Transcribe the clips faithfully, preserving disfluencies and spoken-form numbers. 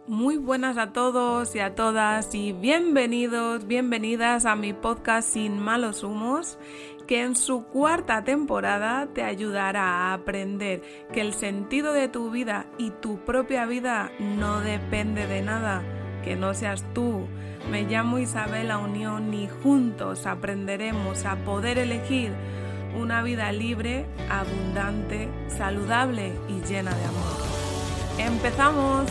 Muy buenas a todos y a todas y bienvenidos, bienvenidas a mi podcast Sin Malos Humos, que en su cuarta temporada te ayudará a aprender que el sentido de tu vida y tu propia vida no depende de nada, que no seas tú. Me llamo Isabela Unión y juntos aprenderemos a poder elegir una vida libre, abundante, saludable y llena de amor. ¡Empezamos!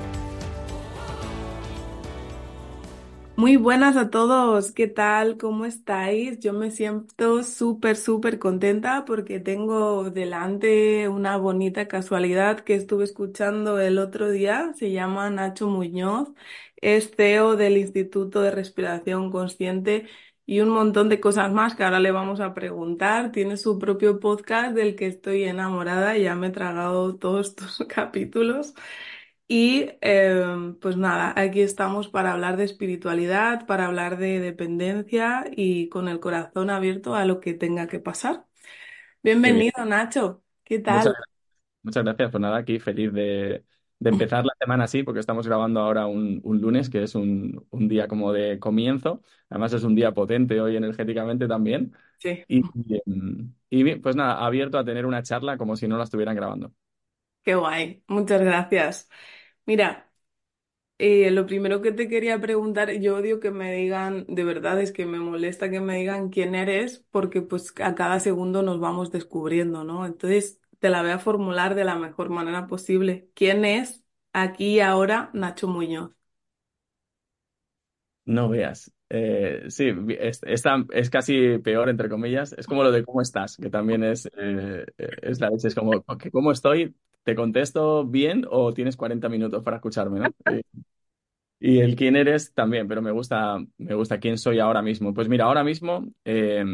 Muy buenas a todos, ¿qué tal? ¿Cómo estáis? Yo me siento súper, súper contenta porque tengo delante una bonita casualidad que estuve escuchando el otro día. Se llama Nacho Muñoz, es C E O del Instituto de Respiración Consciente y un montón de cosas más que ahora le vamos a preguntar. Tiene su propio podcast del que estoy enamorada y ya me he tragado todos estos capítulos. Y eh, pues nada, aquí estamos para hablar de espiritualidad, para hablar de dependencia y con el corazón abierto a lo que tenga que pasar. Qué bien. Bienvenido, Nacho. ¿Qué Muchas, tal? muchas gracias. Pues nada, aquí feliz de, de empezar la semana así, porque estamos grabando ahora un, un lunes, que es un, un día como de comienzo. Además es un día potente hoy energéticamente también. Sí, Y, y, em, y bien, pues nada, abierto a tener una charla como si no la estuvieran grabando. qué guay. Muchas gracias. Mira, eh, lo primero que te quería preguntar, yo odio que me digan, de verdad es que me molesta que me digan quién eres, porque pues a cada segundo nos vamos descubriendo, ¿no? Entonces te la voy a formular de la mejor manera posible. ¿Quién es aquí y ahora Nacho Muñoz? No veas. Eh, sí, vi- es, esta es casi peor, entre comillas. Es como lo de cómo estás, que también es, eh, es la leche. Es como, que ¿cómo estoy? ¿Te contesto bien o tienes cuarenta minutos para escucharme, ¿no? Y el quién eres también, pero me gusta, me gusta quién soy ahora mismo. Pues mira, ahora mismo eh,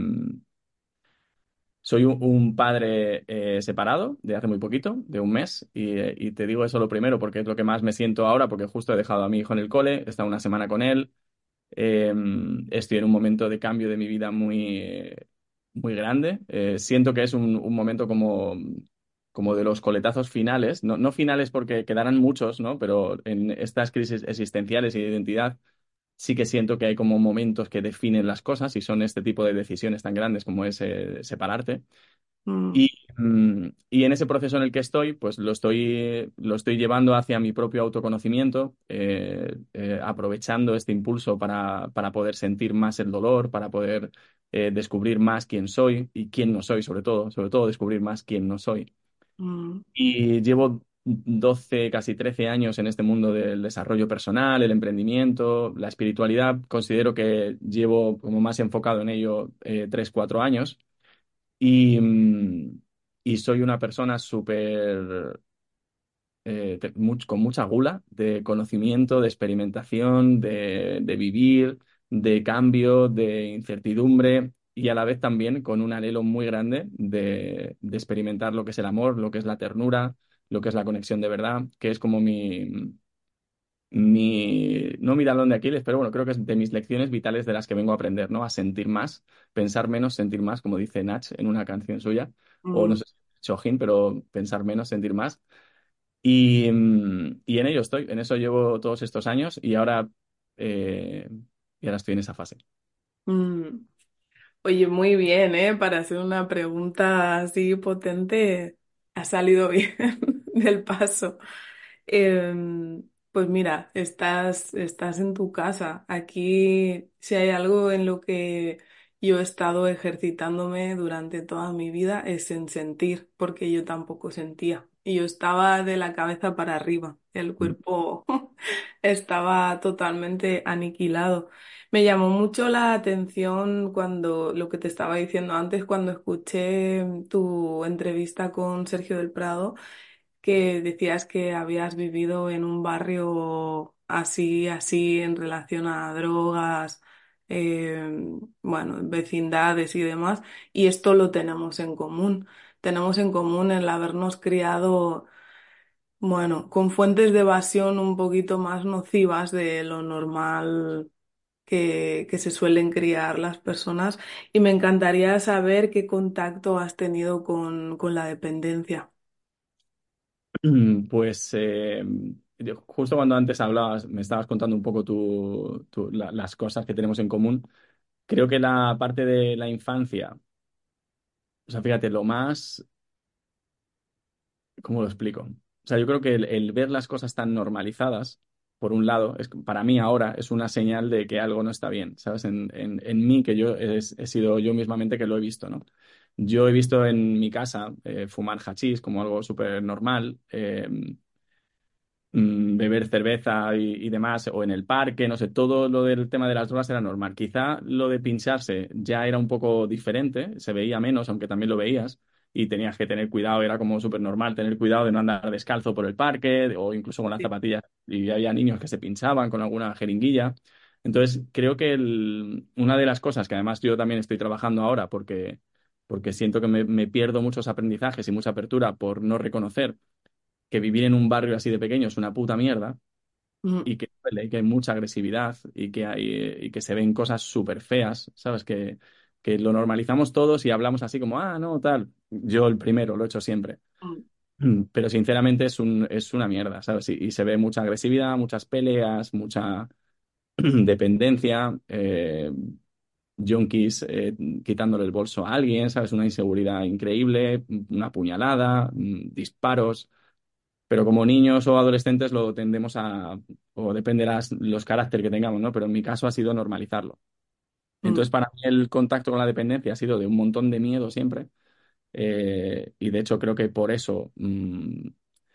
soy un, un padre eh, separado de hace muy poquito, de un mes, y, eh, y te digo eso lo primero porque es lo que más me siento ahora, porque justo he dejado a mi hijo en el cole, he estado una semana con él, eh, estoy en un momento de cambio de mi vida muy, muy grande. Eh, siento que es un, un momento como, como de los coletazos finales, no, no finales porque quedarán muchos, ¿no? Pero en estas crisis existenciales y de identidad sí que siento que hay como momentos que definen las cosas y son este tipo de decisiones tan grandes como es eh, separarte. Mm, Y, mm, y en ese proceso en el que estoy, pues lo estoy, lo estoy llevando hacia mi propio autoconocimiento, eh, eh, aprovechando este impulso para, para poder sentir más el dolor, para poder eh, descubrir más quién soy y quién no soy, sobre todo, sobre todo descubrir más quién no soy. mm, Y llevo doce casi trece años en este mundo del desarrollo personal, el emprendimiento, la espiritualidad. Considero que llevo como más enfocado en ello eh, tres cuatro años. Y, mm, y soy una persona súper, eh, te- much- con mucha gula de conocimiento, de experimentación, de, de vivir, de cambio, de incertidumbre y a la vez también con un anhelo muy grande de, de experimentar lo que es el amor, lo que es la ternura, lo que es la conexión de verdad, que es como mi, mi, no mi talón de Aquiles, pero bueno, creo que es de mis lecciones vitales de las que vengo a aprender, ¿no? A sentir más, pensar menos, sentir más, como dice Nach en una canción suya, o no mm, sé si Chojin, pero pensar menos, sentir más. Y, mm, y en ello estoy, en eso llevo todos estos años y ahora, eh, y ahora estoy en esa fase. mm. Oye, muy bien, ¿eh? Para hacer una pregunta así potente, ha salido bien del paso. Em, pues mira, estás, estás en tu casa. Aquí, si hay algo en lo que yo he estado ejercitándome durante toda mi vida, es en sentir, porque yo tampoco sentía. Y yo estaba de la cabeza para arriba. El Mm. cuerpo estaba totalmente aniquilado. Me llamó mucho la atención cuando lo que te estaba diciendo antes, cuando escuché tu entrevista con Sergio del Prado, que decías que habías vivido en un barrio así, así en relación a drogas, eh, bueno, vecindades y demás, y esto lo tenemos en común. Tenemos en común el habernos criado, bueno, con fuentes de evasión un poquito más nocivas de lo normal que, que se suelen criar las personas, y me encantaría saber qué contacto has tenido con, con la dependencia. Pues eh, yo- justo cuando antes hablabas, me estabas contando un poco tu, tu- la- las cosas que tenemos en común. Creo que la parte de la infancia, o sea, fíjate, lo más, ¿cómo lo explico? O sea, yo creo que el, el ver las cosas tan normalizadas, por un lado, es, para mí ahora es una señal de que algo no está bien, ¿sabes? En, en, en mí, que yo he, he sido yo mismamente que lo he visto, ¿no? Yo he visto en mi casa eh, fumar hachís como algo súper normal. eh, mm, beber cerveza y, y demás, o en el parque, no sé, todo lo del tema de las drogas era normal. Quizá lo de pincharse ya era un poco diferente, se veía menos, aunque también lo veías, y tenías que tener cuidado, era como súper normal tener cuidado de no andar descalzo por el parque o incluso con las Sí. zapatillas, y había niños que se pinchaban con alguna jeringuilla. Entonces, creo que el- una de las cosas que además yo también estoy trabajando ahora, porque, porque siento que me, me pierdo muchos aprendizajes y mucha apertura por no reconocer que vivir en un barrio así de pequeño es una puta mierda Mm, y que, duele, y que hay mucha agresividad y que hay, eh, y que se ven cosas súper feas, ¿sabes? Que, que lo normalizamos todos y hablamos así como, ah, no, tal. Yo el primero, lo he hecho siempre. mm, Mm, Pero sinceramente es un, es una mierda, ¿sabes? Y, y se ve mucha agresividad, muchas peleas, mucha dependencia, eh, junkies eh, quitándole el bolso a alguien, ¿sabes? Una inseguridad increíble, una puñalada, mm, disparos. Pero como niños o adolescentes lo tendemos a, o depende de las, los caracteres que tengamos, ¿no? Pero en mi caso ha sido normalizarlo. Entonces, mm, para mí el contacto con la dependencia ha sido de un montón de miedo siempre. Eh, y de hecho creo que por eso mm,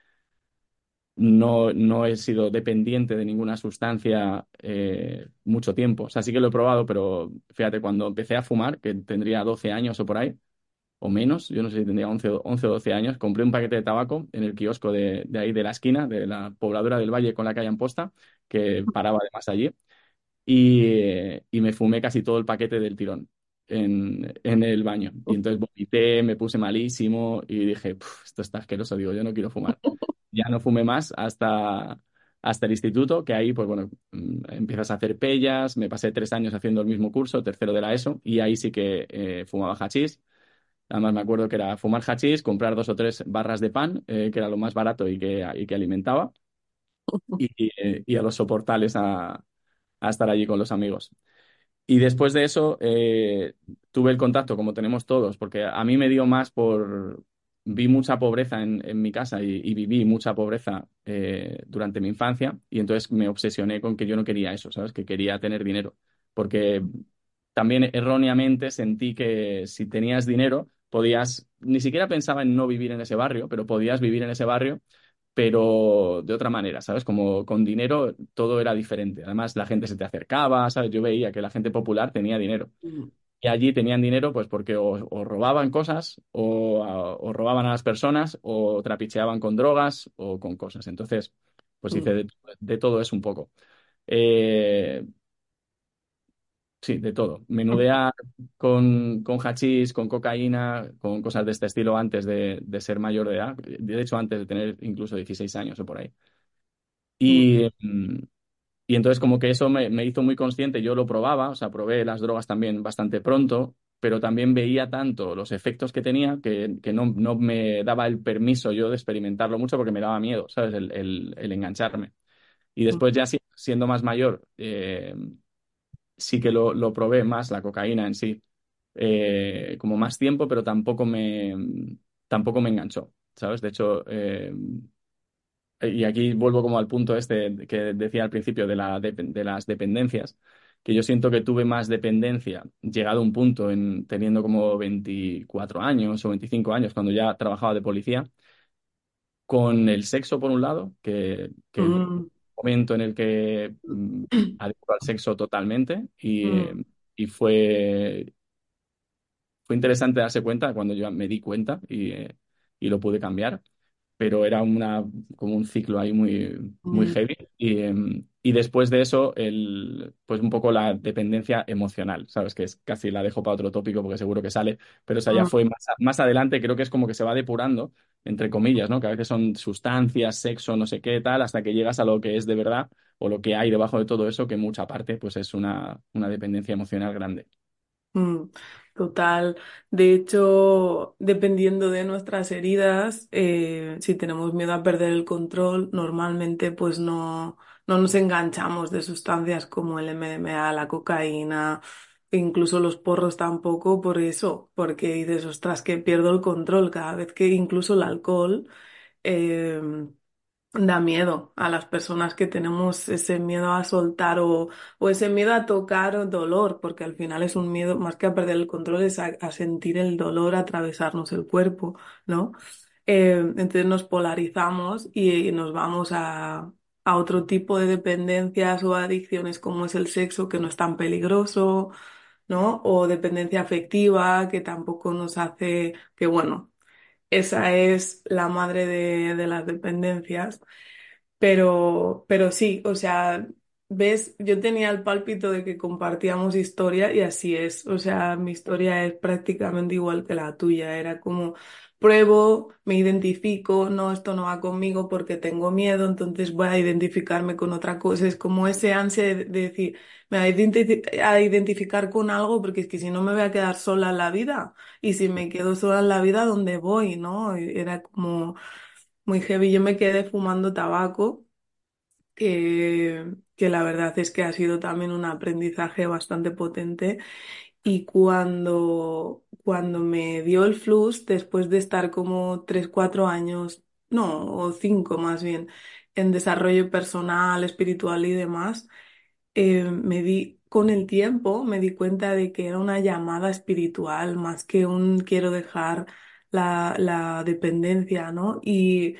no, no he sido dependiente de ninguna sustancia eh, mucho tiempo. O sea, sí que lo he probado, pero fíjate, cuando empecé a fumar, que tendría doce años o por ahí, o menos, yo no sé si tendría once o once o doce años, compré un paquete de tabaco en el kiosco de, de ahí de la esquina, de la pobladora del Valle con la calle Amposta, que paraba además allí, y, eh, y me fumé casi todo el paquete del tirón en, en el baño. Y entonces vomité, me puse malísimo y dije, "Puf, esto está asqueroso, digo, yo no quiero fumar". Ya no fumé más hasta, hasta el instituto, que ahí, pues bueno, mm, empiezas a hacer pellas, me pasé tres años haciendo el mismo curso, tercero de la ESO, y ahí sí que eh, fumaba hachís. Además, me acuerdo que era fumar hachís, comprar dos o tres barras de pan, eh, que era lo más barato y que, y que alimentaba, y, eh, y a los soportales a, a estar allí con los amigos. Y después de eso, eh, tuve el contacto, como tenemos todos, porque a mí me dio más por... Vi mucha pobreza en, en mi casa y, y viví mucha pobreza eh, durante mi infancia y entonces me obsesioné con que yo no quería eso, ¿sabes? Que quería tener dinero. Porque también erróneamente sentí que si tenías dinero, podías, ni siquiera pensaba en no vivir en ese barrio, pero podías vivir en ese barrio pero de otra manera, ¿sabes? Como con dinero todo era diferente. Además, la gente se te acercaba, ¿sabes? Yo veía que la gente popular tenía dinero. mm, Y allí tenían dinero pues porque o, o robaban cosas, o, a- o robaban a las personas, o trapicheaban con drogas o con cosas. Entonces, pues hice mm, de, de todo eso un poco. Eh, sí, de todo. Menudear con, con hachís, con cocaína, con cosas de este estilo antes de, de ser mayor de edad. De hecho, antes de tener incluso dieciséis años o por ahí. mm, Y, mm, y entonces como que eso me, me hizo muy consciente, yo lo probaba, o sea, probé las drogas también bastante pronto, pero también veía tanto los efectos que tenía que, que no, no me daba el permiso yo de experimentarlo mucho porque me daba miedo, ¿sabes? El, el- el engancharme. Y mm, después ya si- siendo más mayor, eh, sí que lo, lo probé más, la cocaína en sí, eh, como más tiempo, pero tampoco me, tampoco me enganchó, ¿sabes? De hecho... eh, y aquí vuelvo como al punto este que decía al principio de, la, de, de las dependencias, que yo siento que tuve más dependencia llegado a un punto en teniendo como veinticuatro años o veinticinco años, cuando ya trabajaba de policía, con el sexo por un lado, que, que el mm, momento en el que mm, adicto al sexo totalmente y, eh, mm, y fue, fue interesante darse cuenta cuando yo me di cuenta y, eh, y lo pude cambiar, pero era una, como un ciclo ahí muy, muy mm, heavy. Y, em, y después de eso, el, pues un poco la dependencia emocional, ¿sabes? Que es casi la dejo para otro tópico porque seguro que sale, pero esa ya mm, fue más, a- más adelante, creo que es como que se va depurando, entre comillas, ¿no? Que a veces son sustancias, sexo, no sé qué, tal, hasta que llegas a lo que es de verdad o lo que hay debajo de todo eso, que en mucha parte pues es una, una dependencia emocional grande. mm. Total. De hecho, dependiendo de nuestras heridas, eh, si tenemos miedo a perder el control, normalmente pues no, no nos enganchamos de sustancias como el M D M A, la cocaína, e incluso los porros tampoco por eso, porque dices, ostras, que pierdo el control cada vez que incluso el alcohol. eh, Da miedo a las personas que tenemos ese miedo a soltar o, o ese miedo a tocar dolor, porque al final es un miedo, más que a perder el control, es a, a sentir el dolor atravesarnos el cuerpo, ¿no? Eh, entonces nos polarizamos y, y nos vamos a, a otro tipo de dependencias o adicciones como es el sexo, que no es tan peligroso, ¿no? O dependencia afectiva, que tampoco nos hace, que bueno, esa es la madre de de las dependencias. Pero, pero sí, o sea, ves, yo tenía el pálpito de que compartíamos historia y así es. O sea, mi historia es prácticamente igual que la tuya. Era como pruebo, me identifico, no, esto no va conmigo porque tengo miedo, entonces voy a identificarme con otra cosa. Es como ese ansia de, de decir, me voy a identi- a identificar con algo porque es que si no me voy a quedar sola en la vida. Y si me quedo sola en la vida, ¿dónde voy? ¿No? Y era como muy heavy. Yo me quedé fumando tabaco, que, que la verdad es que ha sido también un aprendizaje bastante potente. Y cuando, cuando me dio el flux, después de estar como tres, cuatro años, no, o cinco más bien, en desarrollo personal, espiritual y demás, eh, me di, con el tiempo, me di cuenta de que era una llamada espiritual más que un quiero dejar la, la dependencia, ¿no? Y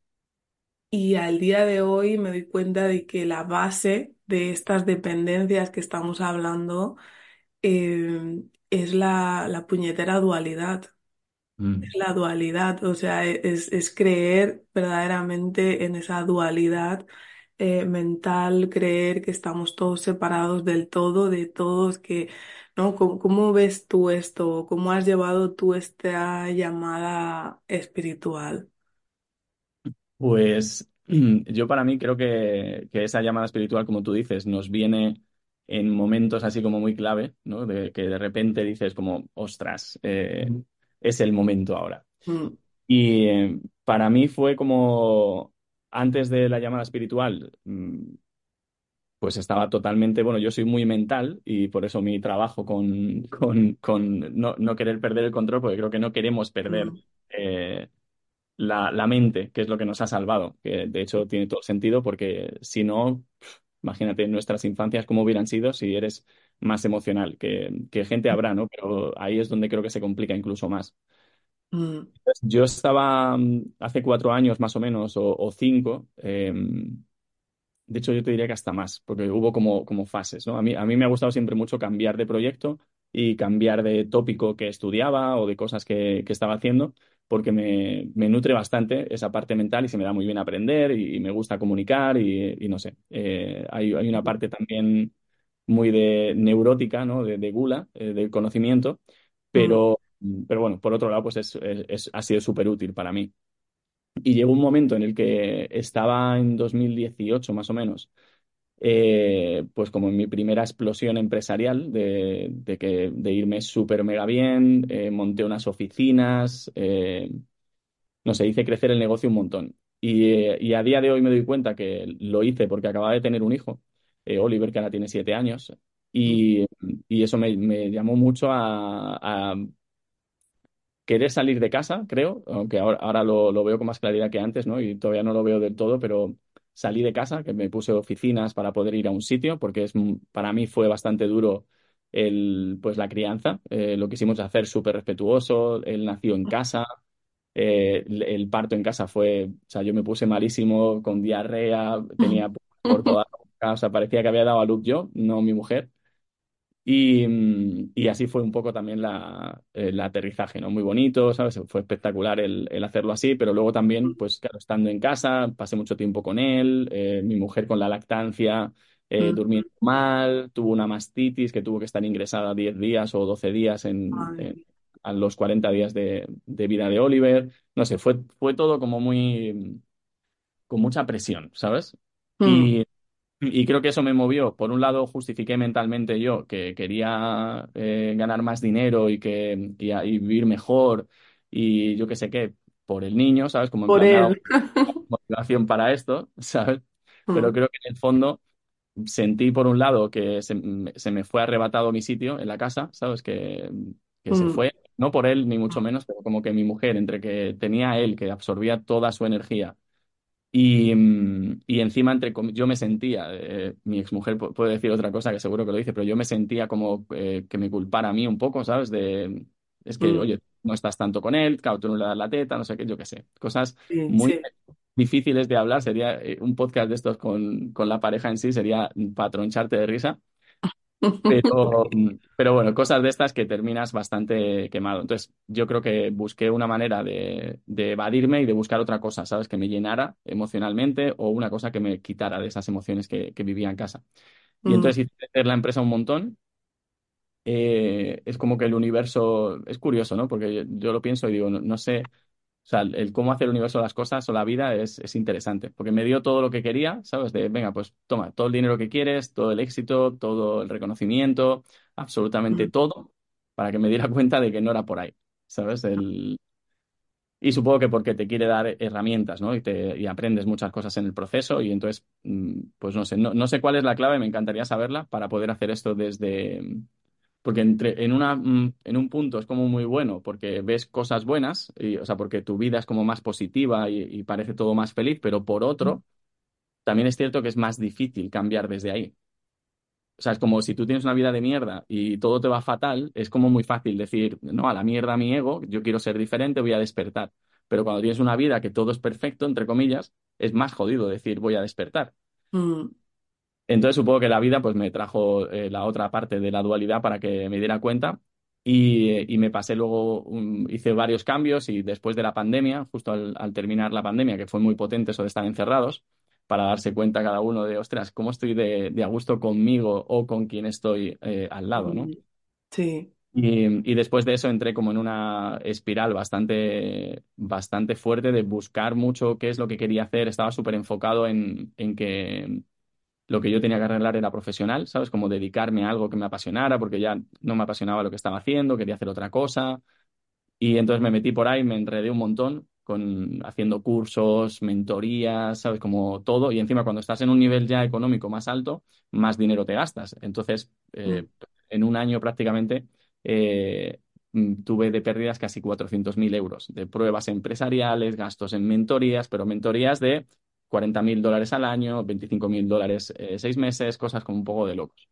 y al día de hoy me doy cuenta de que la base de estas dependencias que estamos hablando eh, es la, la puñetera dualidad. Es Mm. la dualidad, o sea, e- es, es creer verdaderamente en esa dualidad eh, mental, creer que estamos todos separados del todo, de todos, que, ¿no? ¿Cómo, cómo ves tú esto? ¿Cómo has llevado tú esta llamada espiritual? Pues yo para mí creo que, que esa llamada espiritual, como tú dices, nos viene en momentos así como muy clave, ¿no? De que de repente dices como, ostras, eh, es el momento ahora. Mm, Y eh, para mí fue como, antes de la llamada espiritual, mm, pues estaba totalmente, bueno, yo soy muy mental y por eso mi trabajo con, con, con no, no querer perder el control, porque creo que no queremos perder. mm, eh, la, la mente, que es lo que nos ha salvado, que de hecho tiene todo el sentido porque si no, imagínate nuestras infancias cómo hubieran sido si eres más emocional, que, que gente habrá, ¿no? Pero ahí es donde creo que se complica incluso más. mm, Entonces, yo estaba mm, hace cuatro años más o menos, o, o cinco, eh, de hecho, yo te diría que hasta más, porque hubo como, como fases, ¿no? A mí, a mí me ha gustado siempre mucho cambiar de proyecto y cambiar de tópico que estudiaba o de cosas que, que estaba haciendo, porque me, me nutre bastante esa parte mental y se me da muy bien aprender y, y me gusta comunicar y, y no sé. Eh, hay, hay una parte también muy de neurótica, ¿no? De, de gula, eh, del conocimiento, mm, pero, pero bueno, por otro lado, pues es, es- es- ha sido súper útil para mí. Y llegó un momento en el que estaba en dos mil dieciocho más o menos, eh, pues como en mi primera explosión empresarial de, de que, de irme súper mega bien, eh, monté unas oficinas, eh, no sé, hice crecer el negocio un montón. Y, eh, y a día de hoy me doy cuenta que lo hice porque acababa de tener un hijo, eh, Oliver, que ahora tiene siete años, mm, y, y eso me, me llamó mucho a, a querer salir de casa, creo, aunque ahora, ahora lo, lo veo con más claridad que antes, ¿no? Y todavía no lo veo del todo, pero salí de casa, que me puse oficinas para poder ir a un sitio, porque es, para mí fue bastante duro el, pues la crianza. Eh, lo quisimos hacer súper respetuoso, él nació en casa, eh, el, el parto en casa fue, o sea, yo me puse malísimo, con diarrea, mm. tenía por toda la boca, o sea, parecía que había dado a luz yo, no mi mujer. Y, mm, y así fue un poco también la, el aterrizaje, ¿no? Muy bonito, ¿sabes? Fue espectacular el, el hacerlo así, pero luego también, pues claro, estando en casa, pasé mucho tiempo con él, eh, mi mujer con la lactancia, eh, Mm, durmiendo mal, tuvo una mastitis que tuvo que estar ingresada diez días o doce días en, madre en- mía. a los cuarenta días de, de vida de Oliver. No sé, fue, fue todo como muy, con mucha presión, ¿sabes? Mm, Y creo que eso me movió. Por un lado, justifiqué mentalmente yo que quería eh, ganar más dinero y, que, y, a- y vivir mejor y yo qué sé qué, por el niño, ¿sabes? Como en Por plan, me ha dado él. motivación para esto, ¿sabes? Pero Mm, creo que en el fondo sentí, por un lado, que se, me se me fue arrebatado mi sitio en la casa, ¿sabes? Que, que se mm, fue, no por él ni mucho menos, pero como que mi mujer, entre que tenía a él, que absorbía toda su energía y, mm, y encima, entre, comi- yo me sentía, eh, mi exmujer pu- puede decir otra cosa que seguro que lo dice, pero yo me sentía como eh, que me culpara a mí un poco, ¿sabes? De, es que, mm. oye, no estás tanto con él, claro, tú no le das la teta, no sé qué, yo qué sé. Cosas Sí, muy sí. difíciles de hablar, sería eh, un podcast de estos con, con la pareja en sí, sería para troncharte de risa. Pero, mm, pero bueno, cosas de estas que terminas bastante quemado. Entonces, yo creo que busqué una manera de, de evadirme y de buscar otra cosa, ¿sabes? Que me llenara emocionalmente o una cosa que me quitara de esas emociones que, que vivía en casa. Y Mm, entonces hice crecer la empresa un montón. Eh, es como que el universo es curioso, ¿no? Porque yo, yo lo pienso y digo, no, no sé. O sea, el, el cómo hace el universo las cosas o la vida es, es interesante, porque me dio todo lo que quería, ¿sabes? De, venga, pues toma, todo el dinero que quieres, todo el éxito, todo el reconocimiento, absolutamente mm, todo, para que me diera cuenta de que no era por ahí, ¿sabes? El... Y supongo que porque te quiere dar herramientas, ¿no? Y, te, y aprendes muchas cosas en el proceso y entonces, mm, pues no sé, no, no sé cuál es la clave, me encantaría saberla para poder hacer esto desde, porque entre, en una, mm, en un punto es como muy bueno porque ves cosas buenas, y, o sea, porque tu vida es como más positiva y, y parece todo más feliz, pero por mm, otro, también es cierto que es más difícil cambiar desde ahí. O sea, es como si tú tienes una vida de mierda y todo te va fatal, es como muy fácil decir, no, a la mierda mi ego, yo quiero ser diferente, voy a despertar. Pero cuando tienes una vida que todo es perfecto, entre comillas, es más jodido decir voy a despertar. mm, Entonces supongo que la vida pues me trajo eh, la otra parte de la dualidad para que me diera cuenta y, eh, y me pasé luego, un- hice varios cambios y después de la pandemia, justo al, al terminar la pandemia, que fue muy potente eso de estar encerrados, para darse cuenta cada uno de, ostras, cómo estoy de, de a gusto conmigo o con quien estoy eh, al lado, ¿no? mm. Sí. Y, y después de eso entré como en una espiral bastante, bastante fuerte de buscar mucho qué es lo que quería hacer. Estaba súper enfocado en, en que lo que yo tenía que arreglar era profesional, ¿sabes? Como dedicarme a algo que me apasionara, porque ya no me apasionaba lo que estaba haciendo, quería hacer otra cosa. Y entonces me metí por ahí, me enredé un montón con haciendo cursos, mentorías, ¿sabes? Como todo. Y encima cuando estás en un nivel ya económico más alto, más dinero te gastas. Entonces, eh, Mm, en un año prácticamente eh, mm, tuve de pérdidas casi cuatrocientos mil euros de pruebas empresariales, gastos en mentorías, pero mentorías de cuarenta mil dólares al año, veinticinco mil dólares eh, seis meses, cosas como un poco de locos.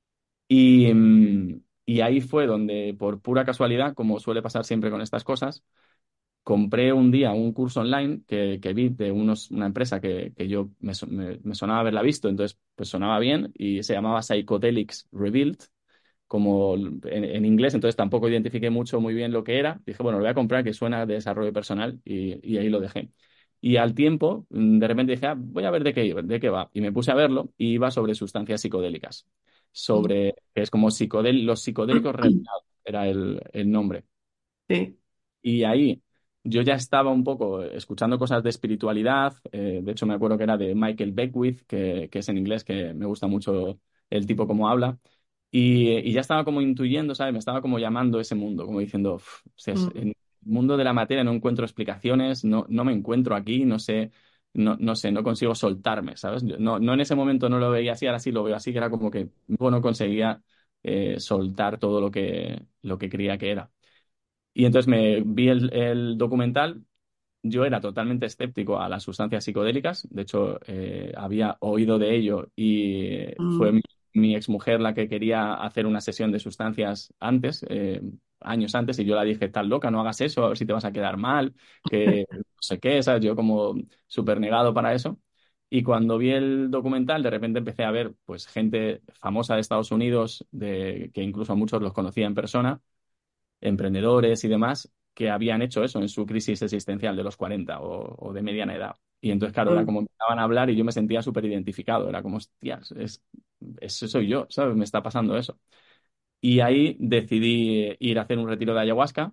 Y, mm, y ahí fue donde, por pura casualidad, como suele pasar siempre con estas cosas, compré un día un curso online que, que vi de unos, una empresa que, que yo me, so- me- me sonaba haberla visto, entonces pues sonaba bien y se llamaba Psychedelics Revealed, como en, en inglés, entonces tampoco identifiqué mucho muy bien lo que era. Dije, bueno, lo voy a comprar, que suena de desarrollo personal y, y ahí lo dejé. Y al tiempo, mm, de repente dije, ah, voy a ver de qué, iba- de qué va. Y me puse a verlo y iba sobre sustancias psicodélicas, mm. sobre, que es como psicodél los psicodélicos revelados, era el, el nombre. Sí. Y ahí yo ya estaba un poco escuchando cosas de espiritualidad. Eh, de hecho, me acuerdo que era de Michael Beckwith, que, que es en inglés, que me gusta mucho el tipo como habla. Y, y ya estaba como intuyendo, ¿sabes? Me estaba como llamando ese mundo, como diciendo, "Uf, o sea, es- Mm, en el mundo de la materia no encuentro explicaciones, no, no me encuentro aquí, no sé, no, no sé, no consigo soltarme, ¿sabes? Yo no, no en ese momento no lo veía así, ahora sí lo veo así, que era como que bueno, no conseguía eh, soltar todo lo que, lo que creía que era. Y entonces me vi el, el documental. Yo era totalmente escéptico a las sustancias psicodélicas. De hecho, eh, había oído de ello y fue mm, mi, mi exmujer la que quería hacer una sesión de sustancias antes, eh, años antes, y yo la dije, tan loca, no hagas eso, a ver si te vas a quedar mal, que no sé qué, ¿sabes? Yo como súper negado para eso. Y cuando vi el documental, de repente empecé a ver pues gente famosa de Estados Unidos, de, que incluso a muchos los conocía en persona, emprendedores y demás que habían hecho eso en su crisis existencial de los cuarenta o, o de mediana edad. Y entonces, claro, era mm, como empezaban a hablar y yo me sentía súper identificado. Era como, hostias, es, eso soy yo, ¿sabes? Me está pasando eso. Y ahí decidí ir a hacer un retiro de ayahuasca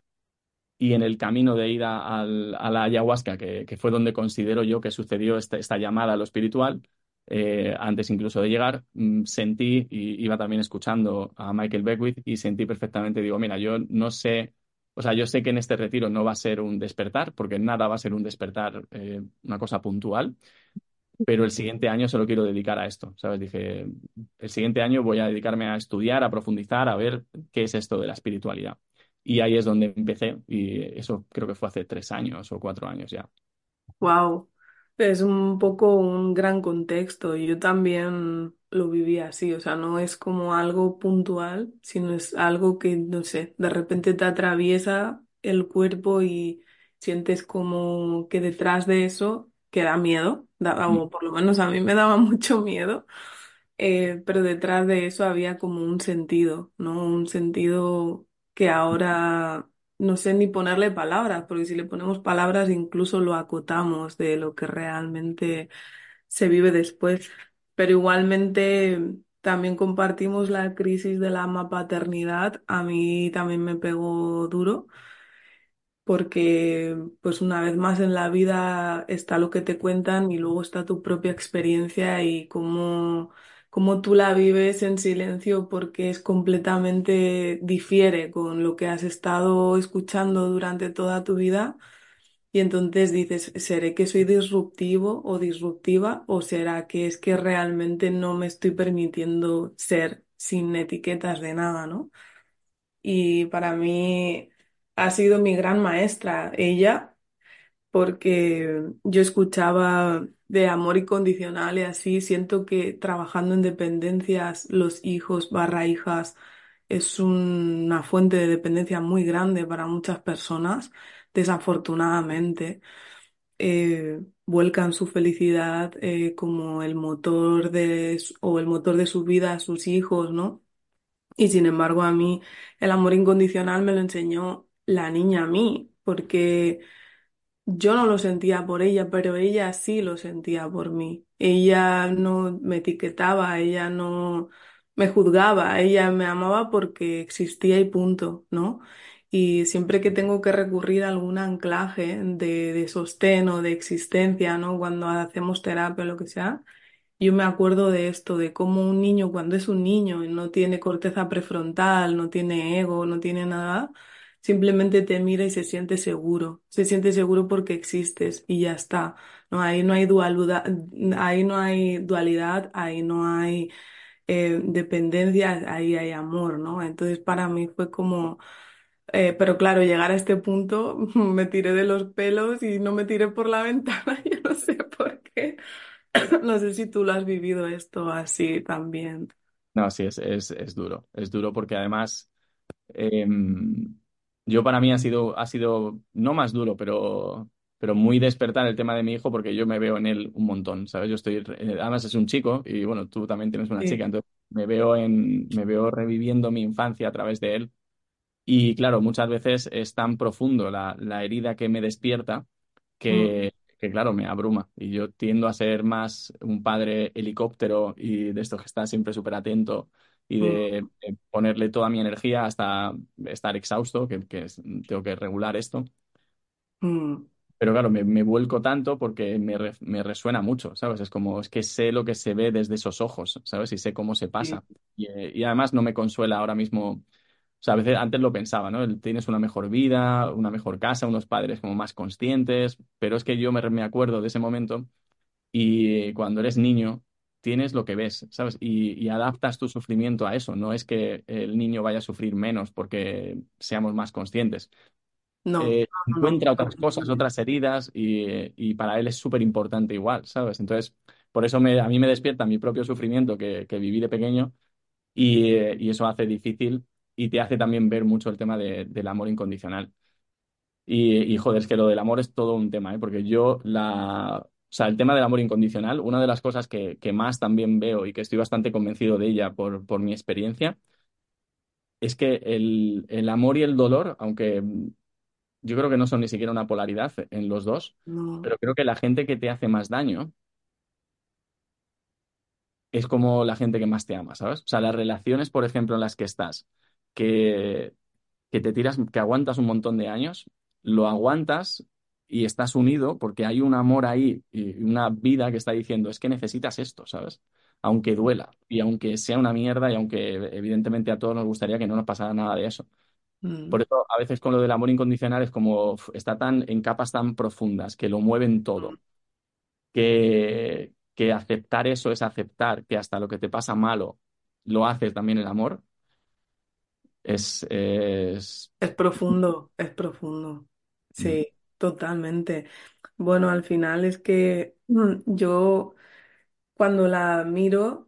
y en el camino de ir a, al- a la ayahuasca, que, que fue donde considero yo que sucedió esta, esta llamada a lo espiritual, eh, antes incluso de llegar, mm, sentí, y iba también escuchando a Michael Beckwith y sentí perfectamente, digo, mira, yo no sé, o sea, yo sé que en este retiro no va a ser un despertar, porque nada va a ser un despertar, eh, una cosa puntual, pero el siguiente año se lo quiero dedicar a esto, ¿sabes? Dije, el siguiente año voy a dedicarme a estudiar, a profundizar, a ver qué es esto de la espiritualidad. Y ahí es donde empecé, y eso creo que fue hace tres años o cuatro años ya. Wow, es un poco un gran contexto. Yo también lo viví así, o sea, no es como algo puntual, sino es algo que, no sé, de repente te atraviesa el cuerpo y sientes como que detrás de eso que da miedo, da- Mm, o por lo menos a mí me daba mucho miedo, eh, pero detrás de eso había como un sentido, ¿no? Un sentido que ahora no sé ni ponerle palabras, porque si le ponemos palabras incluso lo acotamos de lo que realmente se vive después. Pero igualmente también compartimos la crisis de la paternidad. A mí también me pegó duro porque pues una vez más en la vida está lo que te cuentan y luego está tu propia experiencia y cómo, cómo tú la vives en silencio porque es completamente difiere con lo que has estado escuchando durante toda tu vida. Y entonces dices, ¿seré que soy disruptivo o disruptiva o será que es que realmente no me estoy permitiendo ser sin etiquetas de nada, ¿no? Y para mí ha sido mi gran maestra, ella, porque yo escuchaba de amor incondicional y así siento que trabajando en dependencias, los hijos barra hijas es una fuente de dependencia muy grande para muchas personas, desafortunadamente. Eh, vuelcan su felicidad eh, como el motor de, su- o el motor de su vida a sus hijos, ¿no? Y sin embargo, a mí el amor incondicional me lo enseñó la niña a mí, porque yo no lo sentía por ella, pero ella sí lo sentía por mí. Ella no me etiquetaba, ella no me juzgaba, ella me amaba porque existía y punto, ¿no? Y siempre que tengo que recurrir a algún anclaje de, de sostén o de existencia, ¿no? Cuando hacemos terapia o lo que sea, yo me acuerdo de esto, de cómo un niño cuando es un niño y no tiene corteza prefrontal, no tiene ego, no tiene nada, simplemente te mira y se siente seguro. Se siente seguro porque existes y ya está. No, ahí no hay dualidad, ahí no hay dualidad, ahí no hay eh, dependencia, ahí hay amor, ¿no? Entonces para mí fue como, eh, pero claro, llegar a este punto me tiré de los pelos y no me tiré por la ventana, yo no sé por qué. No sé si tú lo has vivido esto así también. No, sí, es, es, es duro. Es duro porque además, eh, yo para mí ha sido, ha sido no más duro, pero, pero muy despertar el tema de mi hijo porque yo me veo en él un montón, ¿sabes? Yo estoy, eh, además es un chico y bueno, tú también tienes una chica, Sí. entonces me veo en, me veo reviviendo mi infancia a través de él. Y claro, muchas veces es tan profundo la, la herida que me despierta Mm, que, que, claro, me abruma. Y yo tiendo a ser más un padre helicóptero y de esto que está siempre súper atento y mm, de, de ponerle toda mi energía hasta estar exhausto, que, que es- tengo que regular esto. mm, Pero claro, me, me vuelco tanto porque me, re- me resuena mucho, ¿sabes? Es como, es que sé lo que se ve desde esos ojos, ¿sabes? Y sé cómo se sí. pasa. Y, eh, y además no me consuela ahora mismo. O sea, a veces antes lo pensaba, ¿no? El- Tienes una mejor vida, una mejor casa, unos padres como más conscientes, pero es que yo me, me acuerdo de ese momento y cuando eres niño tienes lo que ves, ¿sabes? Y, y adaptas tu sufrimiento a eso. No es que el niño vaya a sufrir menos porque seamos más conscientes, No, eh, no, no. encuentra otras cosas, Totalmente. otras heridas y, y para él es súper importante igual, ¿sabes? Entonces, por eso me, a mí me despierta mi propio sufrimiento que, que viví de pequeño y, eh, y eso hace difícil y te hace también ver mucho el tema de- del amor incondicional. Y, y joder, es que lo del amor es todo un tema, ¿eh? Porque yo la... O sea, el tema del amor incondicional, una de las cosas que, que más también veo y que estoy bastante convencido de ella por, por mi experiencia, es que el, el amor y el dolor, aunque yo creo que no son ni siquiera una polaridad en los dos, No, pero creo que la gente que te hace más daño es como la gente que más te ama, ¿sabes? O sea, las relaciones, por ejemplo, en las que estás, que, que te tiras, que aguantas un montón de años, lo aguantas y estás unido porque hay un amor ahí y una vida que está diciendo, es que necesitas esto, ¿sabes? Aunque duela y aunque sea una mierda y aunque evidentemente a todos nos gustaría que no nos pasara nada de eso. Por Mm, eso a veces con lo del amor incondicional es como uf, está tan en capas tan profundas que lo mueven todo, que, que aceptar eso es aceptar que hasta lo que te pasa malo lo haces también el amor, es, es... es profundo, es profundo. mm, Sí, totalmente. Bueno, al final es que mm, yo cuando la miro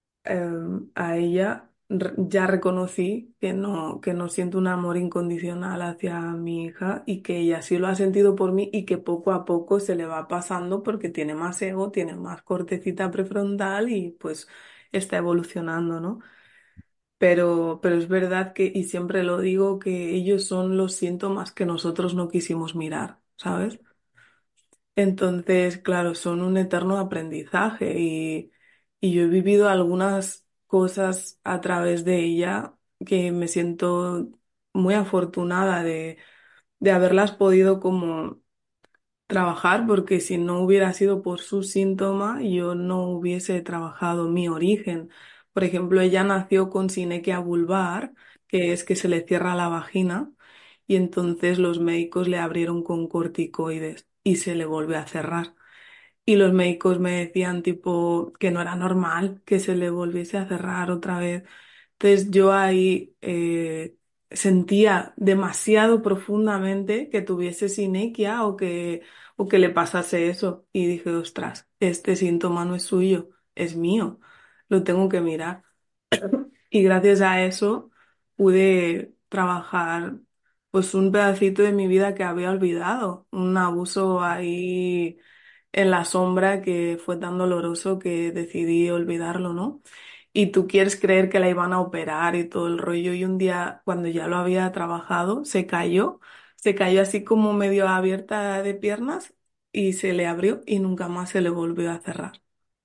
em, a ella re- ya reconocí que no, que no siento un amor incondicional hacia mi hija y que ella sí lo ha sentido por mí y que poco a poco se le va pasando porque tiene más ego, tiene más cortecita prefrontal y pues está evolucionando, ¿no? Pero, pero es verdad que, y siempre lo digo, que ellos son los síntomas que nosotros no quisimos mirar, ¿sabes? Entonces, claro, son un eterno aprendizaje y, y yo he vivido algunas cosas a través de ella que me siento muy afortunada de, de haberlas podido como trabajar, porque si no hubiera sido por su síntoma, yo no hubiese trabajado mi origen. Por ejemplo, ella nació con sinequia vulvar, que es que se le cierra la vagina, y entonces los médicos le abrieron con corticoides y se le volvió a cerrar. Y los médicos me decían tipo que no era normal que se le volviese a cerrar otra vez. Entonces yo ahí eh, sentía demasiado profundamente que tuviese sinequia o que, o que le pasase eso. Y dije, ostras, este síntoma no es suyo, es mío, lo tengo que mirar. Y gracias a eso pude trabajar pues un pedacito de mi vida que había olvidado, un abuso ahí en la sombra que fue tan doloroso que decidí olvidarlo, ¿no? Y tú quieres creer que la iban a operar y todo el rollo y un día cuando ya lo había trabajado se cayó, se cayó así como medio abierta de piernas y se le abrió y nunca más se le volvió a cerrar.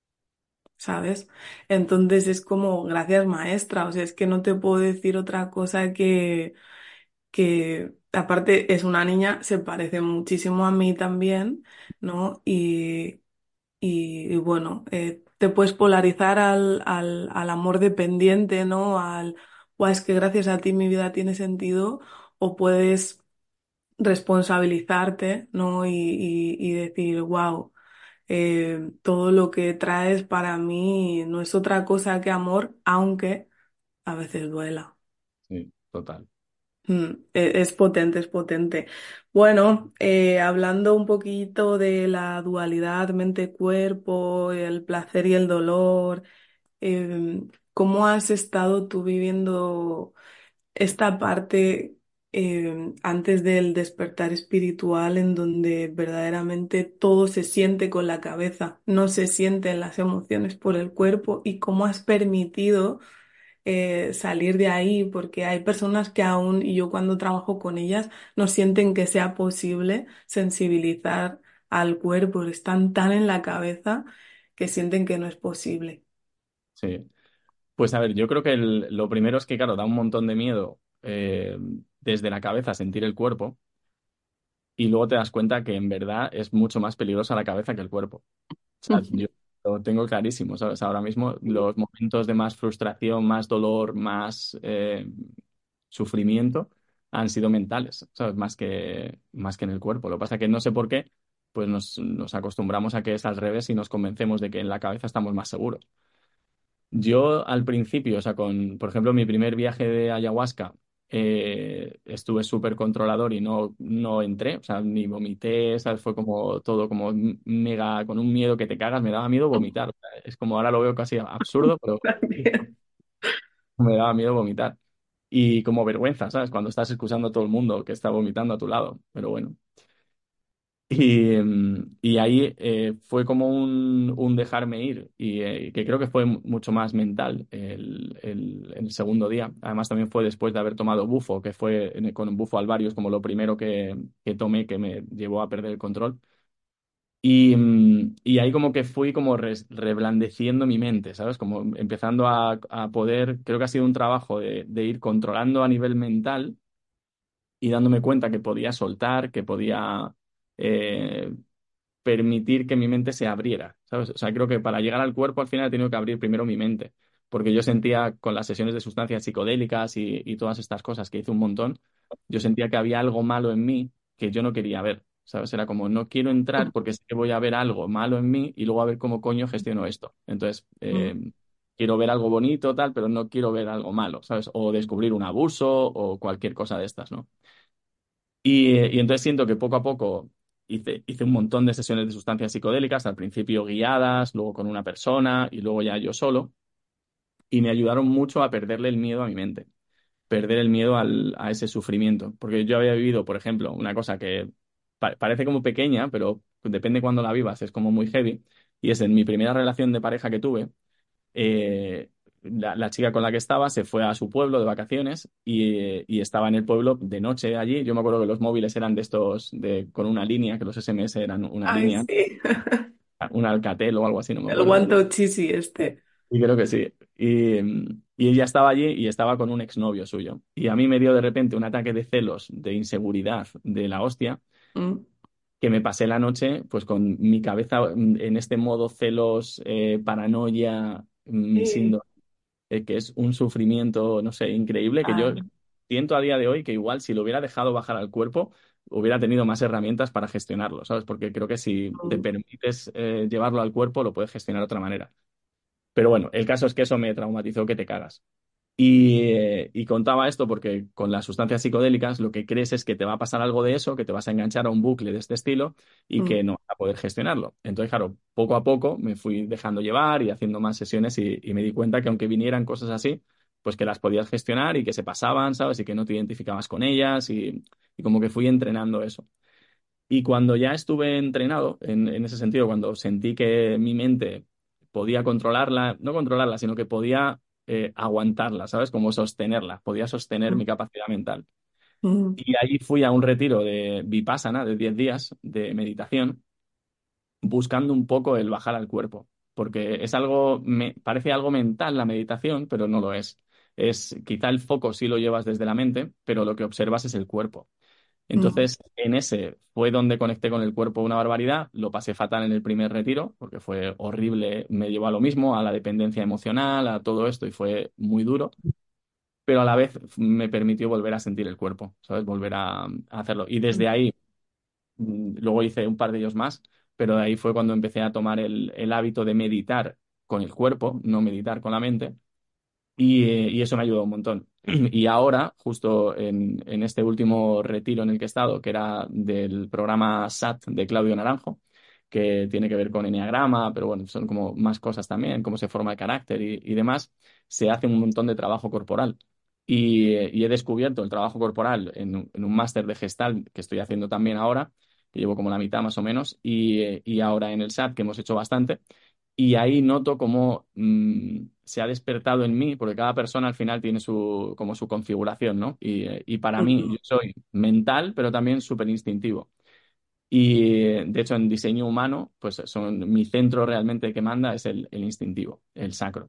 ¿Sabes? Entonces es como, gracias maestra, o sea, es que no te puedo decir otra cosa que, que aparte es una niña, se parece muchísimo a mí también, ¿no? Y, y, y bueno, eh, te puedes polarizar al, al, al amor dependiente, ¿no? Al, "Buah, es que gracias a ti mi vida tiene sentido", o puedes responsabilizarte, ¿no? Y, y, y decir, wow, todo lo que traes para mí no es otra cosa que amor, aunque a veces duela. sí, total. Mm, e- Es potente, es potente. Bueno, eh, hablando un poquito de la dualidad mente-cuerpo, el placer y el dolor, em, ¿cómo has estado tú viviendo esta parte em, antes del despertar espiritual en donde verdaderamente todo se siente con la cabeza, no se sienten las emociones por el cuerpo? ¿Y cómo has permitido eh, salir de ahí? Porque hay personas que aún, y yo cuando trabajo con ellas, no sienten que sea posible sensibilizar al cuerpo, están tan en la cabeza que sienten que no es posible. Sí. Pues a ver, yo creo que el- lo primero es que, claro, da un montón de miedo eh, desde la cabeza sentir el cuerpo y luego te das cuenta que en verdad es mucho más peligrosa la cabeza que el cuerpo. O sea, yo lo tengo clarísimo, ¿sabes? Ahora mismo los momentos de más frustración, más dolor, más eh, sufrimiento han sido mentales, ¿sabes? Más que, más que en el cuerpo. Lo que pasa es que no sé por qué, pues nos, nos acostumbramos a que es al revés y nos convencemos de que en la cabeza estamos más seguros. Yo al principio, o sea, con, por ejemplo, mi primer viaje de ayahuasca, eh, estuve súper controlador y no, no entré, o sea, ni vomité, ¿sabes? Fue como todo como m- mega, con un miedo que te cagas, me daba miedo vomitar. O sea, es como ahora lo veo casi absurdo, pero me daba miedo vomitar. Y como vergüenza, ¿sabes? Cuando estás escuchando a todo el mundo que está vomitando a tu lado, pero bueno. Y, mm, y ahí eh, fue como un, un dejarme ir y eh, que creo que fue mu- mucho más mental el, el- el segundo día. Además también fue después de haber tomado bufo, que fue en- con bufo alvarius como lo primero que, que tomé que me llevó a perder el control. Y, mm, y ahí como que fui como res- reblandeciendo mi mente, ¿sabes? Como empezando a, a poder, creo que ha sido un trabajo de, de ir controlando a nivel mental y dándome cuenta que podía soltar, que podía eh, permitir que mi mente se abriera, ¿sabes? O sea, creo que para llegar al cuerpo al final he tenido que abrir primero mi mente, porque yo sentía con las sesiones de sustancias psicodélicas y, y todas estas cosas que hice un montón, yo sentía que había algo malo en mí que yo no quería ver, ¿sabes? Era como, no quiero entrar porque sé que voy a ver algo malo en mí y luego a ver cómo coño gestiono esto. Entonces, Mm, eh, quiero ver algo bonito, tal, pero no quiero ver algo malo, ¿sabes? O descubrir un abuso o cualquier cosa de estas, ¿no? Y, eh, y entonces siento que poco a poco hice, hice un montón de sesiones de sustancias psicodélicas, al principio guiadas, luego con una persona y luego ya yo solo, y me ayudaron mucho a perderle el miedo a mi mente, perder el miedo al- a ese sufrimiento. Porque yo había vivido, por ejemplo, una cosa que pa- parece como pequeña, pero depende cuando la vivas, es como muy heavy, y es en mi primera relación de pareja que tuve eh, la, la chica con la que estaba se fue a su pueblo de vacaciones y, eh, y estaba en el pueblo de noche allí. Yo me acuerdo que los móviles eran de estos de, con una línea, que los S M S eran una ay, línea, sí. un Alcatel o algo así, no me El acuerdo. guanto chisi este. Y creo que sí. Y, mm, y ella estaba allí y estaba con un exnovio suyo. Y a mí me dio de repente un ataque de celos, de inseguridad, de la hostia, Mm, que me pasé la noche pues con mi cabeza mm, en este modo celos, eh, paranoia, mm, sí. síndrome eh, que es un sufrimiento, no sé, increíble, que yo Ah, siento a día de hoy que igual si lo hubiera dejado bajar al cuerpo, hubiera tenido más herramientas para gestionarlo, ¿sabes? Porque creo que si te mm, permites eh, llevarlo al cuerpo, lo puedes gestionar de otra manera. Pero bueno, el caso es que eso me traumatizó que te cagas. Y, eh, y contaba esto porque con las sustancias psicodélicas lo que crees es que te va a pasar algo de eso, que te vas a enganchar a un bucle de este estilo y mm, que no vas a poder gestionarlo. Entonces, claro, poco a poco me fui dejando llevar y haciendo más sesiones y, y me di cuenta que aunque vinieran cosas así, pues que las podías gestionar y que se pasaban, ¿sabes? Y que no te identificabas con ellas y, y como que fui entrenando eso. Y cuando ya estuve entrenado en, en ese sentido, cuando sentí que mi mente podía controlarla, no controlarla, sino que podía eh, aguantarla, ¿sabes? Como sostenerla, podía sostener mi mm, capacidad mental. mm, Y ahí fui a un retiro de Vipassana de diez días de meditación, buscando un poco el bajar al cuerpo, porque es algo, me, parece algo mental la meditación, pero no lo es. Es quizá el foco sí lo llevas desde la mente, pero lo que observas es el cuerpo. mm, Entonces, en ese fue donde conecté con el cuerpo una barbaridad. Lo pasé fatal en el primer retiro, porque fue horrible, me llevó a lo mismo, a la dependencia emocional, a todo esto, y fue muy duro. Pero a la vez me permitió volver a sentir el cuerpo, ¿sabes? Volver a, a hacerlo. Y desde mm, ahí, mm, luego hice un par de ellos más, pero de ahí fue cuando empecé a tomar el, el hábito de meditar con el cuerpo, no meditar con la mente. Y, eh, y eso me ayudó un montón. Y ahora, justo en, en este último retiro en el que he estado, que era del programa S A T de Claudio Naranjo, que tiene que ver con enneagrama, pero bueno, son como más cosas también, cómo se forma el carácter y, y demás, se hace un montón de trabajo corporal. Y, eh, y he descubierto el trabajo corporal en, un en un máster de Gestalt que estoy haciendo también ahora, que llevo como la mitad más o menos, y, eh, y ahora en el S A T, que hemos hecho bastante. Y ahí noto cómo mm, se ha despertado en mí, porque cada persona al final tiene su, como su configuración, ¿no? Y, eh, y para mí, yo mm. soy mental, pero también súper instintivo. Y eh, de hecho, en diseño humano, pues son, mi centro realmente que manda es el, el instintivo, el sacro.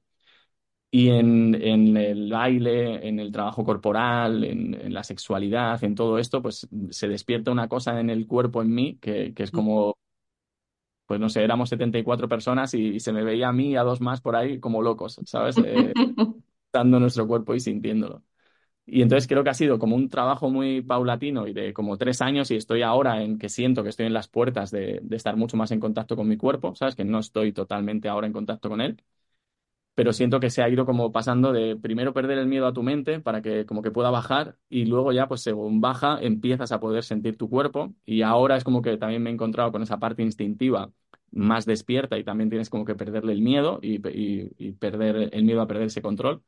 Y en, en el baile, en el trabajo corporal, en, en la sexualidad, en todo esto, pues se despierta una cosa en el cuerpo en mí que, que es como pues no sé, éramos setenta y cuatro personas y, y se me veía a mí y a dos más por ahí como locos, ¿sabes? Eh, dando nuestro cuerpo y sintiéndolo. Y entonces creo que ha sido como un trabajo muy paulatino y de como tres años y estoy ahora en que siento que estoy en las puertas de, de estar mucho más en contacto con mi cuerpo, ¿sabes? Que no estoy totalmente ahora en contacto con él, pero siento que se ha ido como pasando de primero perder el miedo a tu mente para que como que pueda bajar y luego ya pues según baja empiezas a poder sentir tu cuerpo y ahora es como que también me he encontrado con esa parte instintiva más despierta y también tienes como que perderle el miedo y, y- y perder el miedo a perder ese control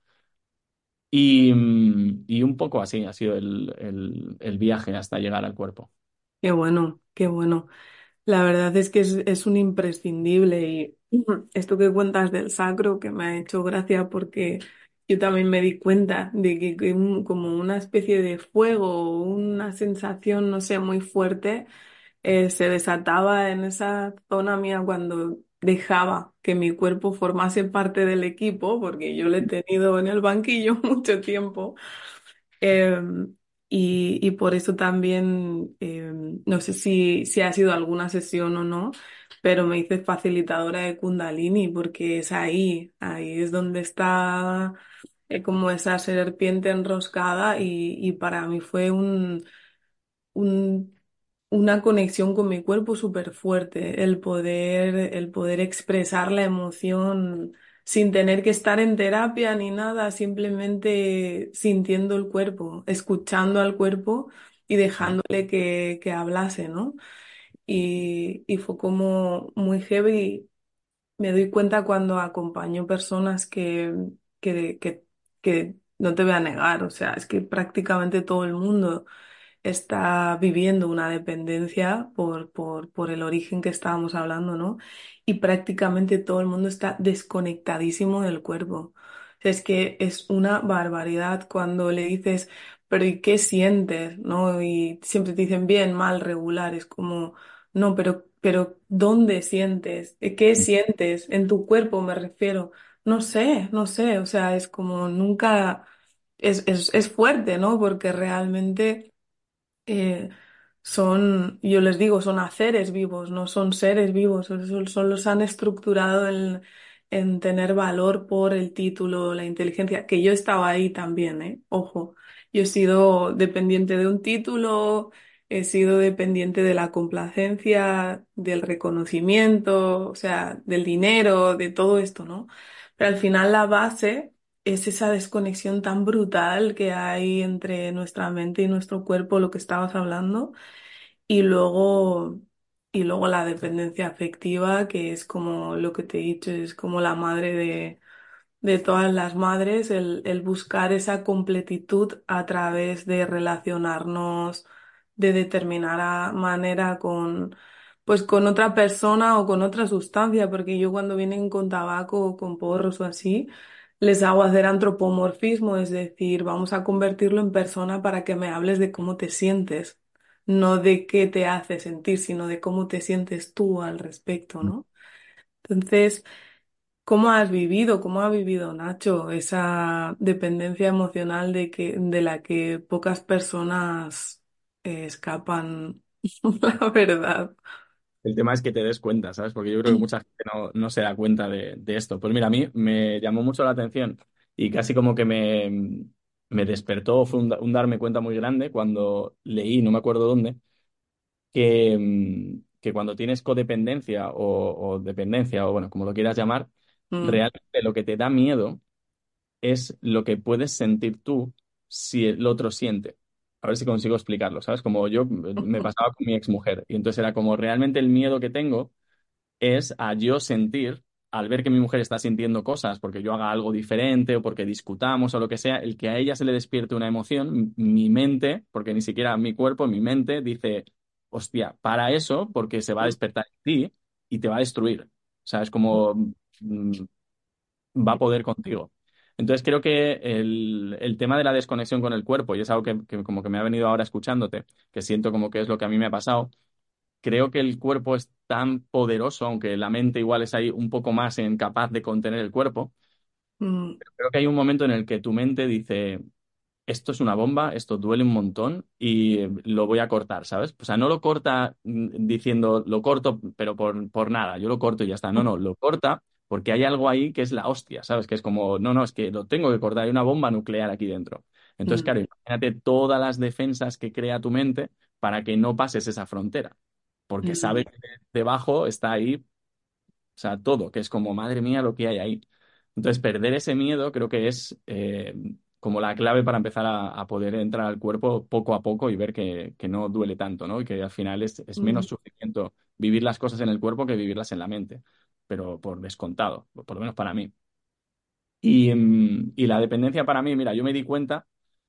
y, mm, y un poco así ha sido el, el el viaje hasta llegar al cuerpo. Qué bueno, qué bueno. La verdad es que es, es un imprescindible y esto que cuentas del sacro que me ha hecho gracia porque yo también me di cuenta de que, que un- como una especie de fuego, una sensación, no sé, muy fuerte, eh, se desataba en esa zona mía cuando dejaba que mi cuerpo formase parte del equipo, porque yo lo he tenido en el banquillo mucho tiempo. Y, y por eso también, eh, no sé si, si ha sido alguna sesión o no, pero me hice facilitadora de Kundalini porque es ahí, ahí es donde está eh, como esa serpiente enroscada y, y para mí fue un, un- una conexión con mi cuerpo súper fuerte, el poder, el poder expresar la emoción sin tener que estar en terapia ni nada, simplemente sintiendo el cuerpo, escuchando al cuerpo y dejándole que, que hablase, ¿no? Y, y fue como muy heavy. Me doy cuenta cuando acompaño personas que, que, que, que no te voy a negar, o sea, es que prácticamente todo el mundo está viviendo una dependencia por, por, por el origen que estábamos hablando, ¿no? Y prácticamente todo el mundo está desconectadísimo del cuerpo. O sea, es que es una barbaridad cuando le dices, pero ¿y qué sientes? ¿No? Y siempre te dicen bien, mal, regular. Es como, no, pero, pero ¿dónde sientes? ¿Qué sientes? En tu cuerpo me refiero. No sé, no sé. O sea, es como nunca. Es, es, es fuerte, ¿no? Porque realmente eh, son, yo les digo, son haceres vivos, no son seres vivos, son, son los han estructurado en, en tener valor por el título, la inteligencia, que yo estaba ahí también, ¿eh? Ojo, yo he sido dependiente de un título, he sido dependiente de la complacencia, del reconocimiento, o sea, del dinero, de todo esto, ¿no? Pero al final la base es esa desconexión tan brutal que hay entre nuestra mente y nuestro cuerpo, lo que estabas hablando, y luego, y luego la dependencia afectiva, que es como lo que te he dicho, es como la madre de, de todas las madres, el, el buscar esa completitud a través de relacionarnos de determinada manera con, pues con otra persona o con otra sustancia, porque yo cuando vienen con tabaco o con porros o así, les hago hacer antropomorfismo, es decir, vamos a convertirlo en persona para que me hables de cómo te sientes, no de qué te hace sentir, sino de cómo te sientes tú al respecto, ¿no? Entonces, ¿cómo has vivido, cómo ha vivido Nacho esa dependencia emocional de que, de la que pocas personas eh, escapan, la verdad? El tema es que te des cuenta, ¿sabes? Porque yo creo que mucha gente no, no se da cuenta de, de esto. Pues mira, a mí me llamó mucho la atención y casi como que me, me despertó, fue un, da- un darme cuenta muy grande cuando leí, no me acuerdo dónde, que, mm, que cuando tienes codependencia o, o dependencia, o bueno, como lo quieras llamar, Mm, realmente lo que te da miedo es lo que puedes sentir tú si el otro siente. A ver si consigo explicarlo, ¿sabes? Como yo me pasaba con mi exmujer y entonces era como realmente el miedo que tengo es a yo sentir, al ver que mi mujer está sintiendo cosas porque yo haga algo diferente o porque discutamos o lo que sea, el que a ella se le despierte una emoción, m- mi mente, porque ni siquiera mi cuerpo, mi mente dice, hostia, para eso porque se va a despertar en ti y te va a destruir. O sea, es como mm, va a poder contigo. Entonces creo que el, el tema de la desconexión con el cuerpo, y es algo que, que como que me ha venido ahora escuchándote, que siento como que es lo que a mí me ha pasado, creo que el cuerpo es tan poderoso, aunque la mente igual es ahí un poco más incapaz de contener el cuerpo. mm, Creo que hay un momento en el que tu mente dice, esto es una bomba, esto duele un montón y eh, lo voy a cortar, ¿sabes? O sea, no lo corta mm, diciendo, lo corto, pero por, por nada, yo lo corto y ya está. No, no, lo corta porque hay algo ahí que es la hostia, ¿sabes? Que es como, no, no, es que lo tengo que cortar, hay una bomba nuclear aquí dentro. Entonces, mm, claro, imagínate todas las defensas que crea tu mente para que no pases esa frontera, porque sabe mm, que debajo está ahí, o sea, todo, que es como, madre mía, lo que hay ahí. Entonces, perder ese miedo creo que es eh, como la clave para empezar a, a poder entrar al cuerpo poco a poco y ver que, que no duele tanto, ¿no? Y que al final es, es menos mm, sufrimiento vivir las cosas en el cuerpo que vivirlas en la mente, pero por descontado, por lo menos para mí. Y, mm, y la dependencia para mí, mira, yo me di cuenta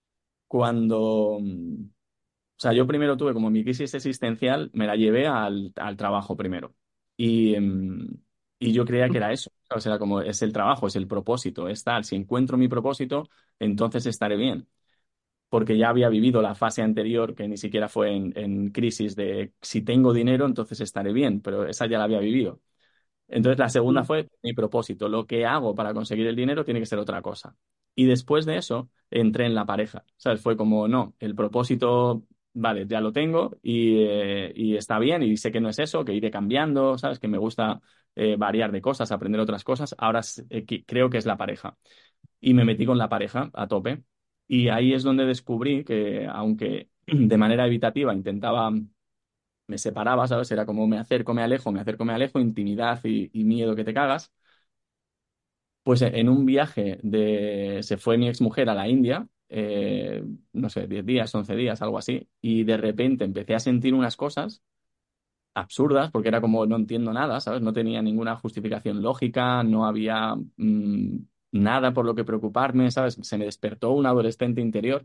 cuando, mm, o sea, yo primero tuve como mi crisis existencial, me la llevé al, al trabajo primero. Y, em, y yo creía que era eso. O sea, era como es el trabajo, es el propósito, es tal. Si encuentro mi propósito, entonces estaré bien. Porque ya había vivido la fase anterior, que ni siquiera fue en, en crisis de si tengo dinero, entonces estaré bien, pero esa ya la había vivido. Entonces la segunda Mm. fue mi propósito. Lo que hago para conseguir el dinero tiene que ser otra cosa. Y después de eso entré en la pareja. ¿Sabes? Fue como, no, el propósito, vale, ya lo tengo y, eh, y está bien y sé que no es eso, que iré cambiando, ¿sabes? Que me gusta eh, variar de cosas, aprender otras cosas. Ahora s- eh, que- creo que es la pareja. Y me metí con la pareja a tope. Y ahí es donde descubrí que, aunque de manera evitativa intentaba, me separaba, ¿sabes? Era como me acerco, me alejo, me acerco, me alejo, intimidad y, y miedo que te cagas. Pues en un viaje de... se fue mi exmujer a la India, eh, no sé, diez días, once días, algo así, y de repente empecé a sentir unas cosas absurdas, porque era como no entiendo nada, ¿sabes? No tenía ninguna justificación lógica, no había mm, nada por lo que preocuparme, ¿sabes? Se me despertó un adolescente interior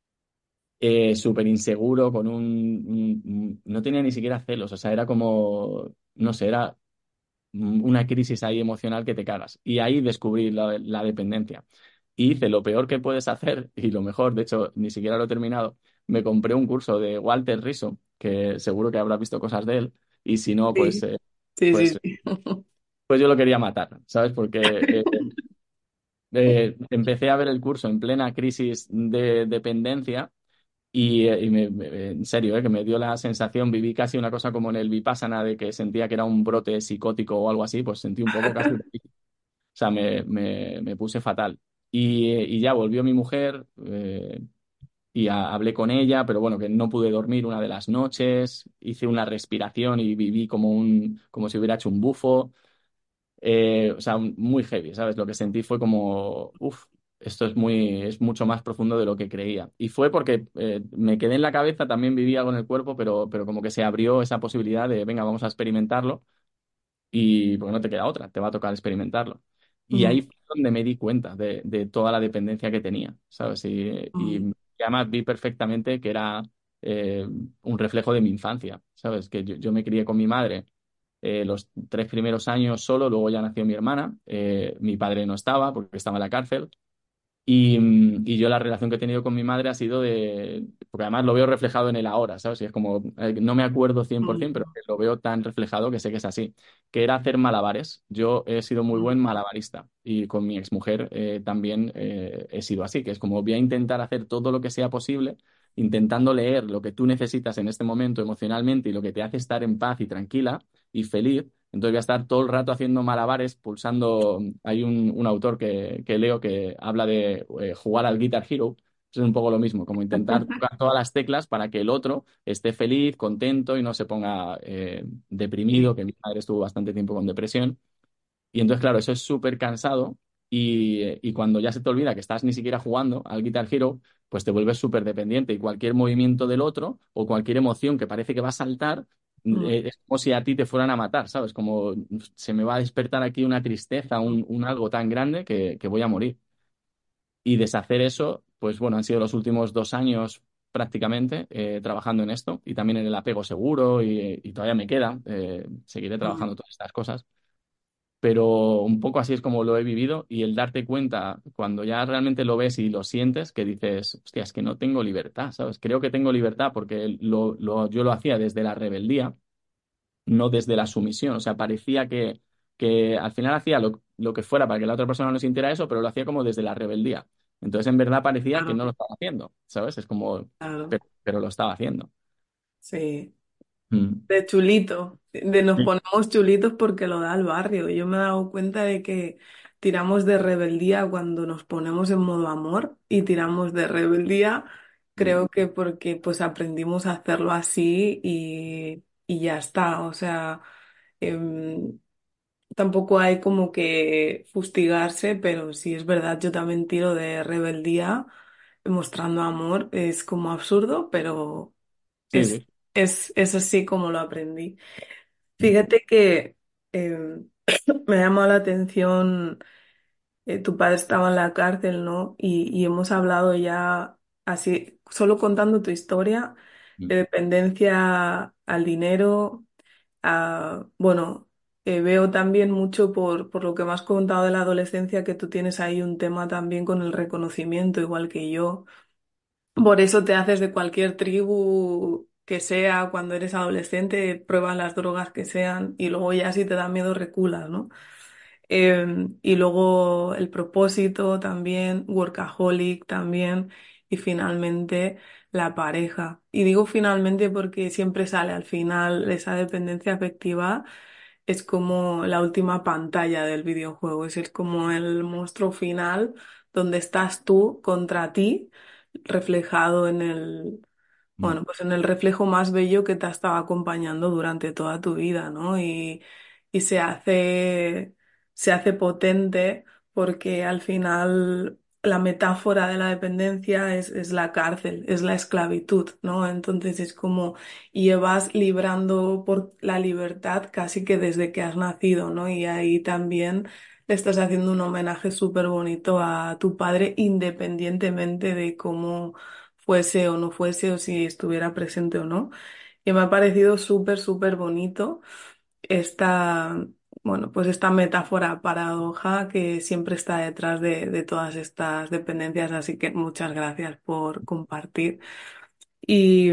eh, súper inseguro, con un, un- un- no tenía ni siquiera celos, o sea, era como, no sé, era una crisis ahí emocional que te cagas. Y ahí descubrí la, la dependencia. Y hice lo peor que puedes hacer y lo mejor, de hecho, ni siquiera lo he terminado. Me compré un curso de Walter Rizzo, que seguro que habrás visto cosas de él, y si no, pues, Sí, eh, sí, sí, pues, sí. pues yo lo quería matar, ¿sabes? Porque eh, eh, empecé a ver el curso en plena crisis de dependencia y, eh, y me- me- en serio, eh, que me dio la sensación, viví casi una cosa como en el Vipassana de que sentía que era un brote psicótico o algo así, pues sentí un poco casi. O sea, me, me, me puse fatal. Y, eh, y ya volvió mi mujer eh, y a- hablé con ella, pero bueno, que no pude dormir una de las noches, hice una respiración y viví como un, como si hubiera hecho un bufo. Eh, o sea, un- muy heavy, ¿sabes? Lo que sentí fue como, uff, esto es muy, es mucho más profundo de lo que creía. Y fue porque eh, me quedé en la cabeza, también viví algo en el cuerpo, pero, pero como que se abrió esa posibilidad de, venga, vamos a experimentarlo y porque no te queda otra, te va a tocar experimentarlo. Y ahí Mm, fue donde me di cuenta de, de toda la dependencia que tenía, ¿sabes? Y, mm, y además vi perfectamente que era eh, un reflejo de mi infancia, ¿sabes? Que yo, yo me crié con mi madre eh, los tres primeros años solo, luego ya nació mi hermana, eh, mi padre no estaba porque estaba en la cárcel y, mm, y yo la relación que he tenido con mi madre ha sido de, porque además lo veo reflejado en el ahora, ¿sabes? Y es como, eh, no me acuerdo cien por ciento, pero mm, que lo veo tan reflejado que sé que es así, que era hacer malabares. Yo he sido muy buen mm, malabarista y con mi exmujer eh, también eh, he sido así, que es como voy a intentar hacer todo lo que sea posible, intentando leer lo que tú necesitas en este momento emocionalmente y lo que te hace estar en paz y tranquila y feliz. Entonces voy a estar todo el rato haciendo malabares, pulsando. Hay un, un autor que, que leo que habla de eh, jugar al Guitar Hero. Es un poco lo mismo, como intentar tocar todas las teclas para que el otro esté feliz, contento y no se ponga eh, deprimido, sí, que mi madre estuvo bastante tiempo con depresión. Y entonces, claro, eso es súper cansado y, y cuando ya se te olvida que estás ni siquiera jugando al Guitar Hero, pues te vuelves súper dependiente y cualquier movimiento del otro o cualquier emoción que parece que va a saltar, mm, eh, es como si a ti te fueran a matar, ¿sabes? Como se me va a despertar aquí una tristeza, un, un algo tan grande que, que voy a morir. Y deshacer eso, pues bueno, han sido los últimos dos años prácticamente eh, trabajando en esto y también en el apego seguro y, y todavía me queda, eh, seguiré mm, trabajando todas estas cosas, pero un poco así es como lo he vivido y el darte cuenta cuando ya realmente lo ves y lo sientes, que dices, hostia, es que no tengo libertad, ¿sabes? Creo que tengo libertad porque lo, lo- yo lo hacía desde la rebeldía, no desde la sumisión, o sea, parecía que, que al final hacía lo, lo que fuera para que la otra persona no sintiera eso, pero lo hacía como desde la rebeldía. Entonces, en verdad parecía que claro, no lo estaba haciendo, ¿sabes? Es como, claro, pero, pero lo estaba haciendo. sí. Mm. De chulito, de nos ponemos chulitos porque lo da el barrio. Yo me he dado cuenta de que tiramos de rebeldía cuando nos ponemos en modo amor y tiramos de rebeldía, Mm. creo que porque pues aprendimos a hacerlo así y, y ya está. O sea, em, tampoco hay como que fustigarse, pero sí es verdad, yo también tiro de rebeldía mostrando amor. Es como absurdo, pero Sí, es, sí. es, es así como lo aprendí. Mm. Fíjate que eh, me ha llamado la atención, eh, tu padre estaba en la cárcel, ¿no? Y, y hemos hablado ya así, solo contando tu historia Mm. de dependencia al dinero, a, bueno, eh, veo también mucho por, por lo que me has contado de la adolescencia que tú tienes ahí un tema también con el reconocimiento, igual que yo. Por eso te haces de cualquier tribu. que sea, cuando eres adolescente, pruebas las drogas que sean y luego ya si te da miedo reculas, ¿no? Eh, y luego el propósito también, workaholic también, y finalmente la pareja. Y digo finalmente porque siempre sale al final esa dependencia afectiva, es como la última pantalla del videojuego, es, es como el monstruo final donde estás tú contra ti reflejado en el, Mm. bueno, pues en el reflejo más bello que te ha estado acompañando durante toda tu vida, ¿no? Y, y se hace, se hace potente porque al final la metáfora de la dependencia es, es la cárcel, es la esclavitud, ¿no? Entonces es como llevas librando por la libertad casi que desde que has nacido, ¿no? Y ahí también le estás haciendo un homenaje súper bonito a tu padre, independientemente de cómo fuese o no fuese o si estuviera presente o no. Y me ha parecido súper, súper bonito esta, bueno, pues esta metáfora paradoja que siempre está detrás de, de todas estas dependencias. Así que muchas gracias por compartir. Y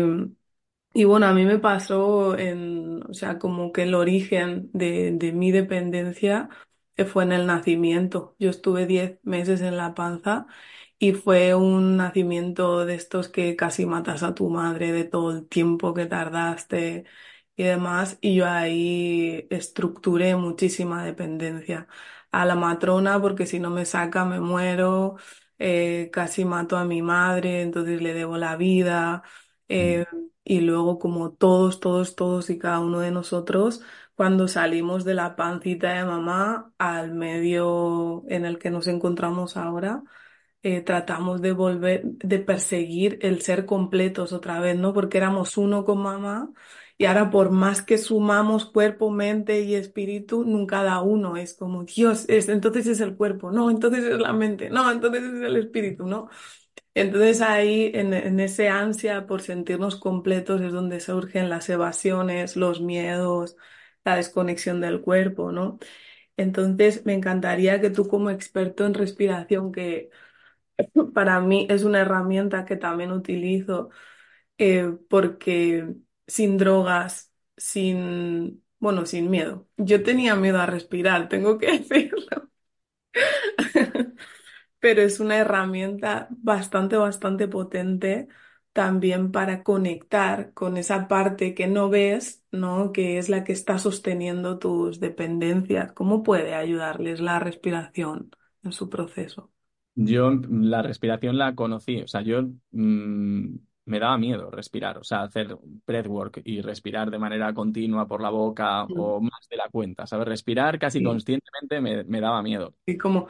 y bueno, a mí me pasó en, o sea, como que el origen de, de mi dependencia eh, fue en el nacimiento. Yo estuve diez meses en la panza y fue un nacimiento de estos que casi matas a tu madre, de todo el tiempo que tardaste y demás. Y yo ahí estructuré muchísima dependencia a la matrona porque si no me saca me muero, eh, casi mato a mi madre, entonces le debo la vida. Mm. Eh, y luego, como todos, todos, todos y cada uno de nosotros, cuando salimos de la pancita de mamá al medio en el que nos encontramos ahora, eh, tratamos de volver, de perseguir el ser completos otra vez, ¿no? Porque éramos uno con mamá y ahora por más que sumamos cuerpo, mente y espíritu, nunca da uno. Es como, Dios, es, entonces es el cuerpo, no, entonces es la mente, no, entonces es el espíritu, ¿no? Entonces ahí, en, en ese ansia por sentirnos completos, es donde surgen las evasiones, los miedos, la desconexión del cuerpo, ¿no? Entonces me encantaría que tú como experto en respiración, que para mí es una herramienta que también utilizo, eh, porque sin drogas, sin, bueno, sin miedo. Yo tenía miedo a respirar, tengo que decirlo. Pero es una herramienta bastante, bastante potente también para conectar con esa parte que no ves, ¿no? Que es la que está sosteniendo tus dependencias. ¿Cómo puede ayudarles la respiración en su proceso? Yo mm, la respiración la conocí, o sea, yo mm, me daba miedo respirar, o sea, hacer breathwork y respirar de manera continua por la boca Mm. o más de la cuenta, ¿sabes? Respirar casi Sí, conscientemente me, me daba miedo. y como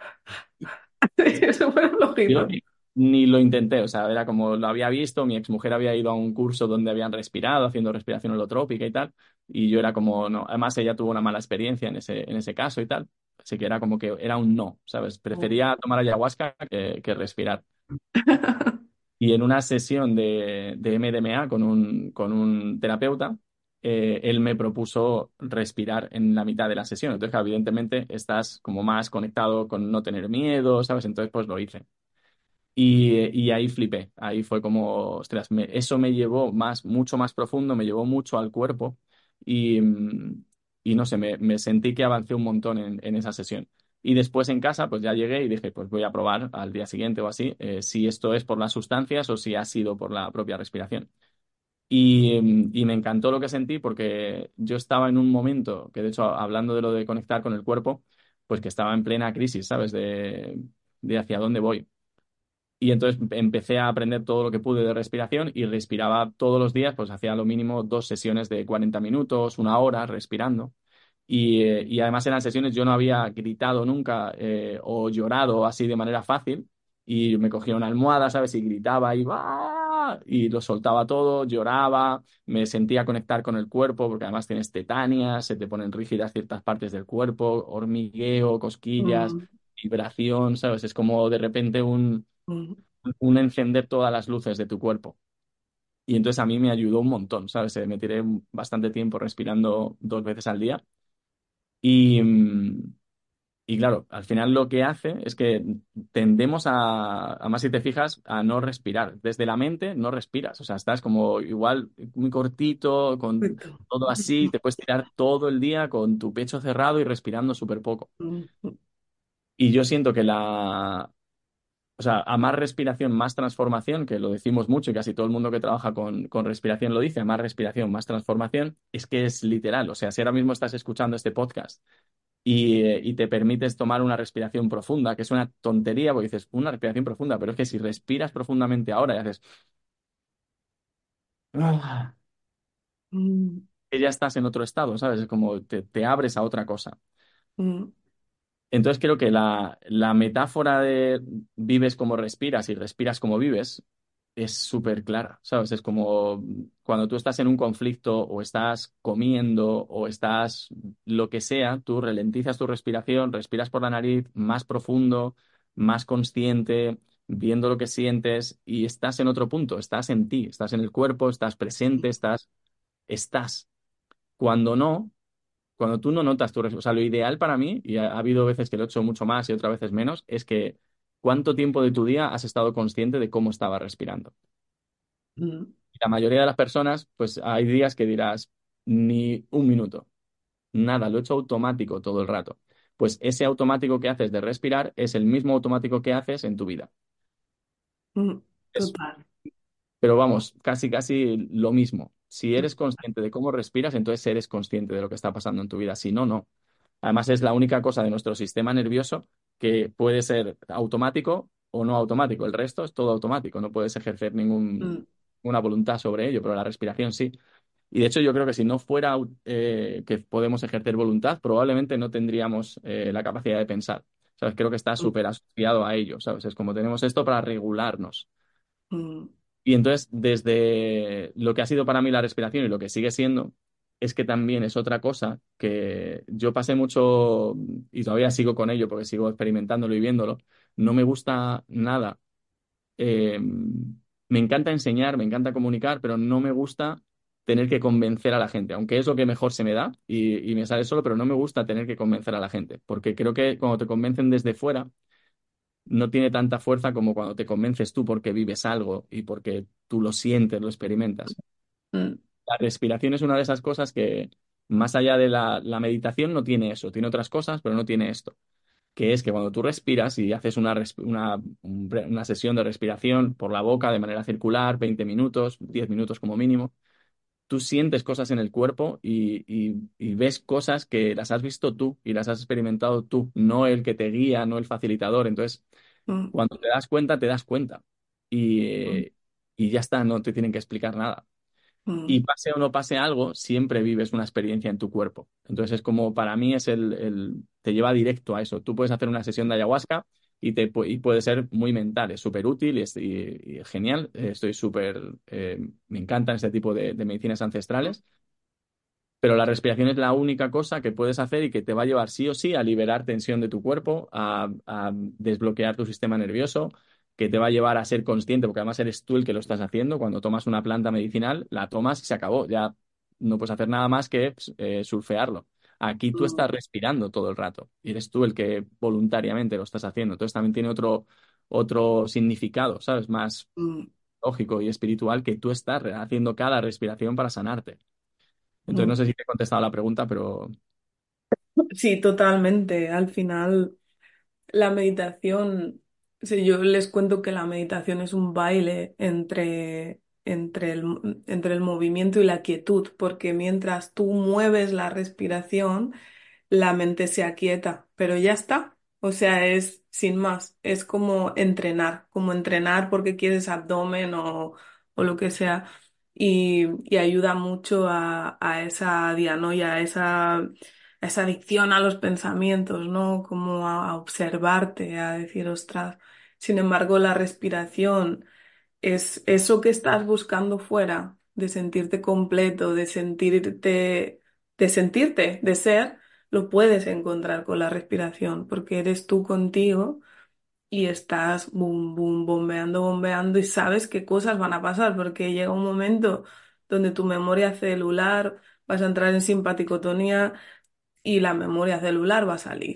súper Yo flojito. ni, ni lo intenté, o sea, era como lo había visto, mi exmujer había ido a un curso donde habían respirado, haciendo respiración holotrópica y tal, y yo era como, no, además ella tuvo una mala experiencia en ese, en ese caso y tal, así que era como que era un no, ¿sabes? Prefería tomar ayahuasca que, que respirar. Y en una sesión de, de M D M A con un, con un terapeuta, eh, él me propuso respirar en la mitad de la sesión. Entonces, claro, evidentemente, estás como más conectado con no tener miedo, ¿sabes? Entonces, pues lo hice. Y, y ahí flipé, ahí fue como, ostras, me- eso me llevó más, mucho más profundo, me llevó mucho al cuerpo y, mm, y no sé, me, me sentí que avancé un montón en, en esa sesión. Y después en casa, pues ya llegué y dije, pues voy a probar al día siguiente o así, eh, si esto es por las sustancias o si ha sido por la propia respiración. Y, mm, y me encantó lo que sentí porque yo estaba en un momento, que de hecho, hablando de lo de conectar con el cuerpo, pues que estaba en plena crisis, ¿sabes? De, de hacia dónde voy. Y entonces empecé a aprender todo lo que pude de respiración y respiraba todos los días, pues hacía lo mínimo dos sesiones de cuarenta minutos, una hora respirando. Y, eh, y además en las sesiones yo no había gritado nunca eh, o llorado así de manera fácil. Y me cogía una almohada, ¿sabes? Y gritaba y ¡ah! Y lo soltaba todo, lloraba, me sentía conectar con el cuerpo, porque además tienes tetanias, se te ponen rígidas ciertas partes del cuerpo, hormigueo, cosquillas, Mm, vibración, ¿sabes? Es como de repente un mm, un encender todas las luces de tu cuerpo. Y entonces a mí me ayudó un montón, ¿sabes? Eh, Me tiré bastante tiempo respirando dos veces al día y, mm, Y claro, al final lo que hace es que tendemos a, además si te fijas, a no respirar. Desde la mente no respiras, o sea, estás como igual muy cortito, con Perfecto. todo así, te puedes tirar todo el día con tu pecho cerrado y respirando súper poco. Mm, Y yo siento que la, o sea, a más respiración, más transformación, que lo decimos mucho y casi todo el mundo que trabaja con, con respiración lo dice, a más respiración, más transformación, es que es literal. O sea, si ahora mismo estás escuchando este podcast y, eh, y te permites tomar una respiración profunda, que es una tontería, porque dices, una respiración profunda, pero es que si respiras profundamente ahora y haces, "Ah", mm, que ya estás en otro estado, ¿sabes? Es como te, te abres a otra cosa. mm, Entonces creo que la, la metáfora de vives como respiras y respiras como vives es súper clara, ¿sabes? Es como cuando tú estás en un conflicto o estás comiendo o estás lo que sea, tú ralentizas tu respiración, respiras por la nariz más profundo, más consciente, viendo lo que sientes y estás en otro punto, estás en ti, estás en el cuerpo, estás presente, estás, estás. Cuando no, cuando tú no notas tu respiración, o sea, lo ideal para mí, y ha, ha habido veces que lo he hecho mucho más y otras veces menos, es que cuánto tiempo de tu día has estado consciente de cómo estaba respirando. mm, Y la mayoría de las personas, pues hay días que dirás, ni un minuto, nada, lo he hecho automático todo el rato. Pues ese automático que haces de respirar es el mismo automático que haces en tu vida. mm. Es, Total. pero vamos, casi, casi lo mismo. Si eres consciente de cómo respiras, entonces eres consciente de lo que está pasando en tu vida. Si no, no. Además, es la única cosa de nuestro sistema nervioso que puede ser automático o no automático. El resto es todo automático, no puedes ejercer ningún, Mm, ninguna voluntad sobre ello, pero la respiración sí. Y de hecho, yo creo que si no fuera eh, que podemos ejercer voluntad, probablemente no tendríamos eh, la capacidad de pensar. ¿Sabes? Creo que está mm, súper asociado a ello, ¿sabes? Es como tenemos esto para regularnos. mm, Y entonces, desde lo que ha sido para mí la respiración y lo que sigue siendo, es que también es otra cosa que yo pasé mucho y todavía sigo con ello porque sigo experimentándolo y viéndolo. No me gusta nada. eh, Me encanta enseñar, me encanta comunicar, pero no me gusta tener que convencer a la gente, aunque es lo que mejor se me da y, y me sale solo, pero no me gusta tener que convencer a la gente, porque creo que cuando te convencen desde fuera, no tiene tanta fuerza como cuando te convences tú porque vives algo y porque tú lo sientes, lo experimentas. mm, La respiración es una de esas cosas que, más allá de la, la meditación, no tiene eso. Tiene otras cosas, pero no tiene esto. Que es que cuando tú respiras y haces una, res- una, un bre- una sesión de respiración por la boca de manera circular, veinte minutos, diez minutos como mínimo, tú sientes cosas en el cuerpo y, y- y ves cosas que las has visto tú y las has experimentado tú, no el que te guía, no el facilitador. Entonces, mm, cuando te das cuenta, te das cuenta. Y, mm, eh, y ya está, no te tienen que explicar nada. Y mm, pase o no pase algo, siempre vives una experiencia en tu cuerpo. Entonces es como, para mí es el, el- te lleva directo a eso. Tú puedes hacer una sesión de ayahuasca y, te, pu- y puede ser muy mental, es súper útil y, es- y- y genial. Eh, Estoy súper, eh, me encantan este tipo de, de medicinas ancestrales, pero la respiración es la única cosa que puedes hacer y que te va a llevar sí o sí a liberar tensión de tu cuerpo, a, a desbloquear tu sistema nervioso, que te va a llevar a ser consciente, porque además eres tú el que lo estás haciendo. Cuando tomas una planta medicinal, la tomas y se acabó. Ya no puedes hacer nada más que pues, eh, surfearlo. Aquí tú mm, estás respirando todo el rato y eres tú el que voluntariamente lo estás haciendo. Entonces también tiene otro, otro significado, ¿sabes? Más mm, lógico y espiritual, que tú estás re- haciendo cada respiración para sanarte. Entonces mm. no sé si te he contestado la pregunta, pero Sí, totalmente. Al final, la meditación, si yo les cuento que la meditación es un baile entre, entre el, entre el movimiento y la quietud, porque mientras tú mueves la respiración, la mente se aquieta, pero ya está. O sea, es sin más, es como entrenar, como entrenar porque quieres abdomen o, o lo que sea. Y, y ayuda mucho a, a esa dianoia, a esa, a esa adicción a los pensamientos, ¿no? Como a, a observarte, a decir, ostras. Sin embargo, la respiración es eso que estás buscando fuera, de sentirte completo, de sentirte, de sentirte, de ser, lo puedes encontrar con la respiración, porque eres tú contigo y estás boom, boom, bombeando, bombeando y sabes qué cosas van a pasar, porque llega un momento donde tu memoria celular vas a entrar en simpaticotonía y la memoria celular va a salir.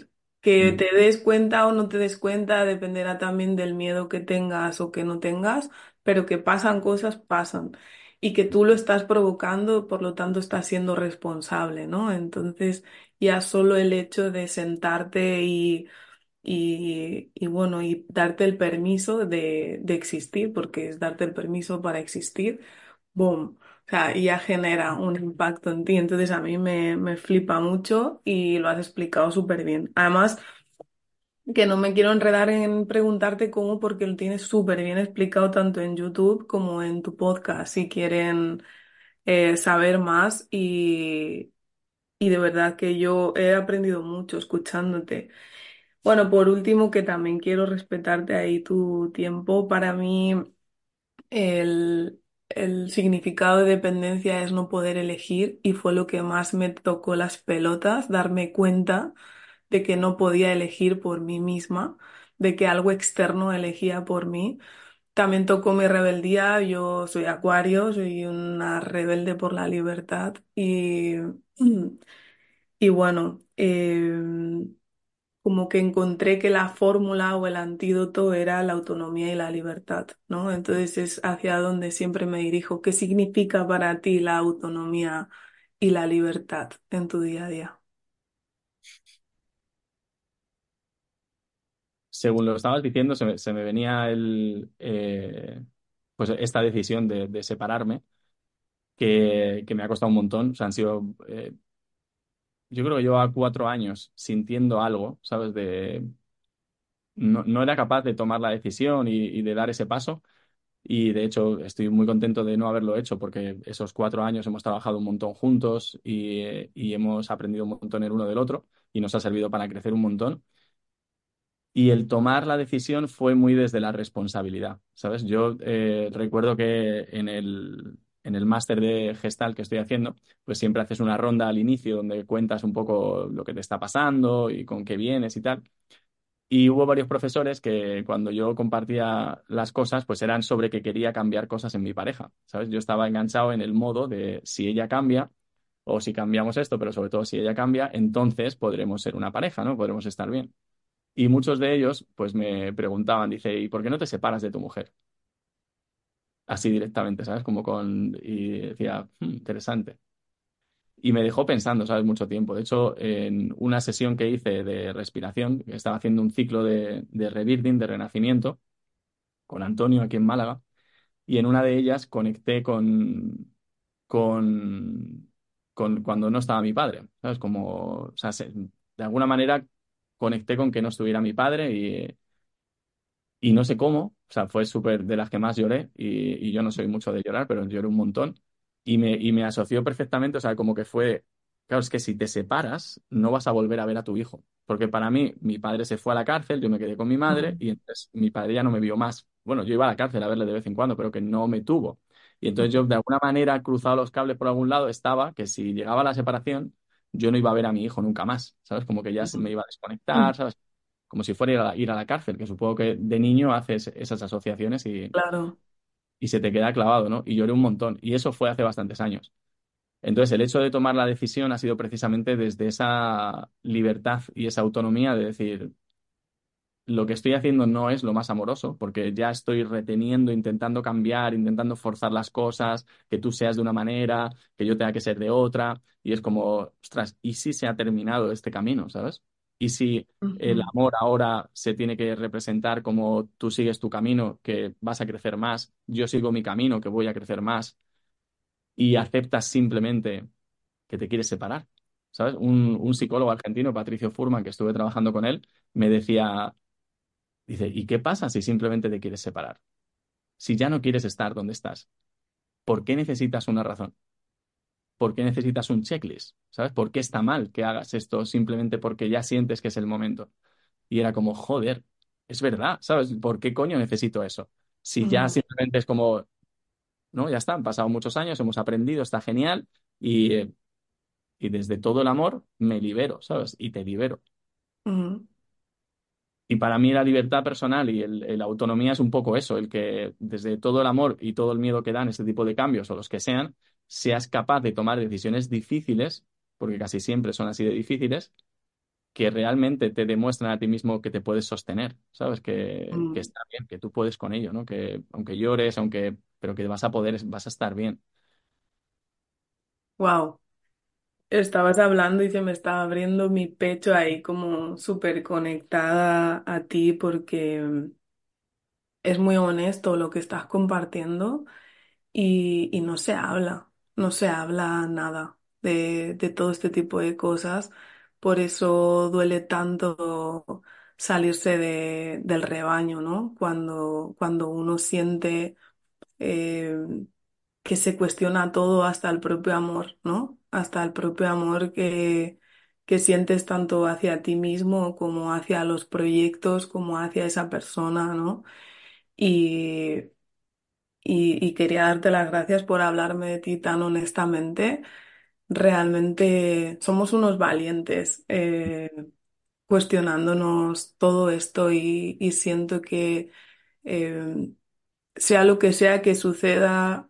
Que Mm. te des cuenta o no te des cuenta dependerá también del miedo que tengas o que no tengas, pero que pasan cosas, pasan. Y que tú lo estás provocando, por lo tanto estás siendo responsable, ¿no? Entonces, ya solo el hecho de sentarte y, y, y bueno, y darte el permiso de, de existir, porque es darte el permiso para existir, boom. O sea, ya genera un impacto en ti. Entonces a mí me, me flipa mucho y lo has explicado súper bien. Además, que no me quiero enredar en preguntarte cómo, porque lo tienes súper bien explicado tanto en YouTube como en tu podcast, si quieren eh, saber más y, y de verdad que yo he aprendido mucho escuchándote. Bueno, por último, que también quiero respetarte ahí tu tiempo. Para mí, el, el significado de dependencia es no poder elegir y fue lo que más me tocó las pelotas, darme cuenta de que no podía elegir por mí misma, de que algo externo elegía por mí. También tocó mi rebeldía, yo soy acuario, soy una rebelde por la libertad y, y bueno, em, como que encontré que la fórmula o el antídoto era la autonomía y la libertad, ¿no? Entonces es hacia donde siempre me dirijo. ¿Qué significa para ti la autonomía y la libertad en tu día a día? Según lo estabas diciendo, se me, se me venía el, eh, pues esta decisión de, de separarme, que, que me ha costado un montón. O sea, han sido, eh, yo creo que llevo cuatro años sintiendo algo, ¿sabes? De, no, no era capaz de tomar la decisión y, y de dar ese paso. Y de hecho estoy muy contento de no haberlo hecho porque esos cuatro años hemos trabajado un montón juntos y, eh, y hemos aprendido un montón el uno del otro y nos ha servido para crecer un montón. Y el tomar la decisión fue muy desde la responsabilidad, ¿sabes? Yo eh, recuerdo que en el, en el máster de Gestalt que estoy haciendo, pues siempre haces una ronda al inicio donde cuentas un poco lo que te está pasando y con qué vienes y tal. Y hubo varios profesores que cuando yo compartía las cosas, pues eran sobre que quería cambiar cosas en mi pareja, ¿sabes? Yo estaba enganchado en el modo de si ella cambia o si cambiamos esto, pero sobre todo si ella cambia, entonces podremos ser una pareja, ¿no? Podremos estar bien. Y muchos de ellos, pues me preguntaban, dice, ¿y por qué no te separas de tu mujer? Así directamente, ¿sabes? Como con... Y decía, "Hmm, interesante". Y me dejó pensando, ¿sabes? Mucho tiempo. De hecho, en una sesión que hice de respiración, que estaba haciendo un ciclo de, de rebirthing, de renacimiento, con Antonio aquí en Málaga, y en una de ellas conecté con, con, con cuando no estaba mi padre, ¿sabes? Como, o sea, se- de alguna manera conecté con que no estuviera mi padre y Y no sé cómo, o sea, fue súper de las que más lloré y, y yo no soy mucho de llorar, pero lloré un montón. Y me, y me asoció perfectamente, o sea, como que fue, claro, es que si te separas, no vas a volver a ver a tu hijo. Porque para mí, mi padre se fue a la cárcel, yo me quedé con mi madre Ujú, y entonces mi padre ya no me vio más. Bueno, yo iba a la cárcel a verle de vez en cuando, pero que no me tuvo. Y entonces yo, ujú, de alguna manera, cruzado los cables por algún lado, estaba que si llegaba la separación, yo no iba a ver a mi hijo nunca más, ¿sabes? Como que ya se ujú. me iba a desconectar, ¿sabes? Como si fuera ir a la, ir a la cárcel, que supongo que de niño haces esas asociaciones y, Claro. y se te queda clavado, ¿no? Y lloré un montón, y eso fue hace bastantes años. Entonces, el hecho de tomar la decisión ha sido precisamente desde esa libertad y esa autonomía de decir, lo que estoy haciendo no es lo más amoroso, porque ya estoy reteniendo, intentando cambiar, intentando forzar las cosas, que tú seas de una manera, que yo tenga que ser de otra, y es como, ostras, ¿y si se ha terminado este camino, ¿sabes? ¿Y si el Ujú, amor ahora se tiene que representar como tú sigues tu camino, que vas a crecer más, yo sigo mi camino, que voy a crecer más, y aceptas simplemente que te quieres separar? ¿Sabes? Un, un psicólogo argentino, Patricio Furman, que estuve trabajando con él, me decía... Dice, ¿y qué pasa si simplemente te quieres separar? Si ya no quieres estar donde estás, ¿por qué necesitas una razón? ¿Por qué necesitas un checklist? ¿Sabes? ¿Por qué está mal que hagas esto simplemente porque ya sientes que es el momento? Y era como, joder, es verdad, ¿sabes? ¿Por qué coño necesito eso? Si ya ujú, simplemente es como, no, ya está, han pasado muchos años, hemos aprendido, está genial y, eh, y desde todo el amor me libero, ¿sabes? Y te libero. ujú, Y para mí la libertad personal y el, el- la autonomía es un poco eso, el que desde todo el amor y todo el miedo que dan este tipo de cambios o los que sean, seas capaz de tomar decisiones difíciles, porque casi siempre son así de difíciles, que realmente te demuestran a ti mismo que te puedes sostener, ¿sabes? Que, que Mm, está bien, que tú puedes con ello, ¿no? Que aunque llores, aunque, pero que vas a poder, vas a estar bien. wow. Estabas hablando y se me estaba abriendo mi pecho ahí como súper conectada a ti porque mm, es muy honesto lo que estás compartiendo y, y no se habla, no se habla nada de, de todo este tipo de cosas. Por eso duele tanto salirse de, del rebaño, ¿no? Cuando, cuando uno siente eh, que se cuestiona todo, hasta el propio amor, ¿no? Hasta el propio amor que, que sientes tanto hacia ti mismo como hacia los proyectos, como hacia esa persona, ¿no? Y, y, y quería darte las gracias por hablarme de ti tan honestamente. Realmente somos unos valientes eh, cuestionándonos todo esto y, y siento que eh, sea lo que sea que suceda,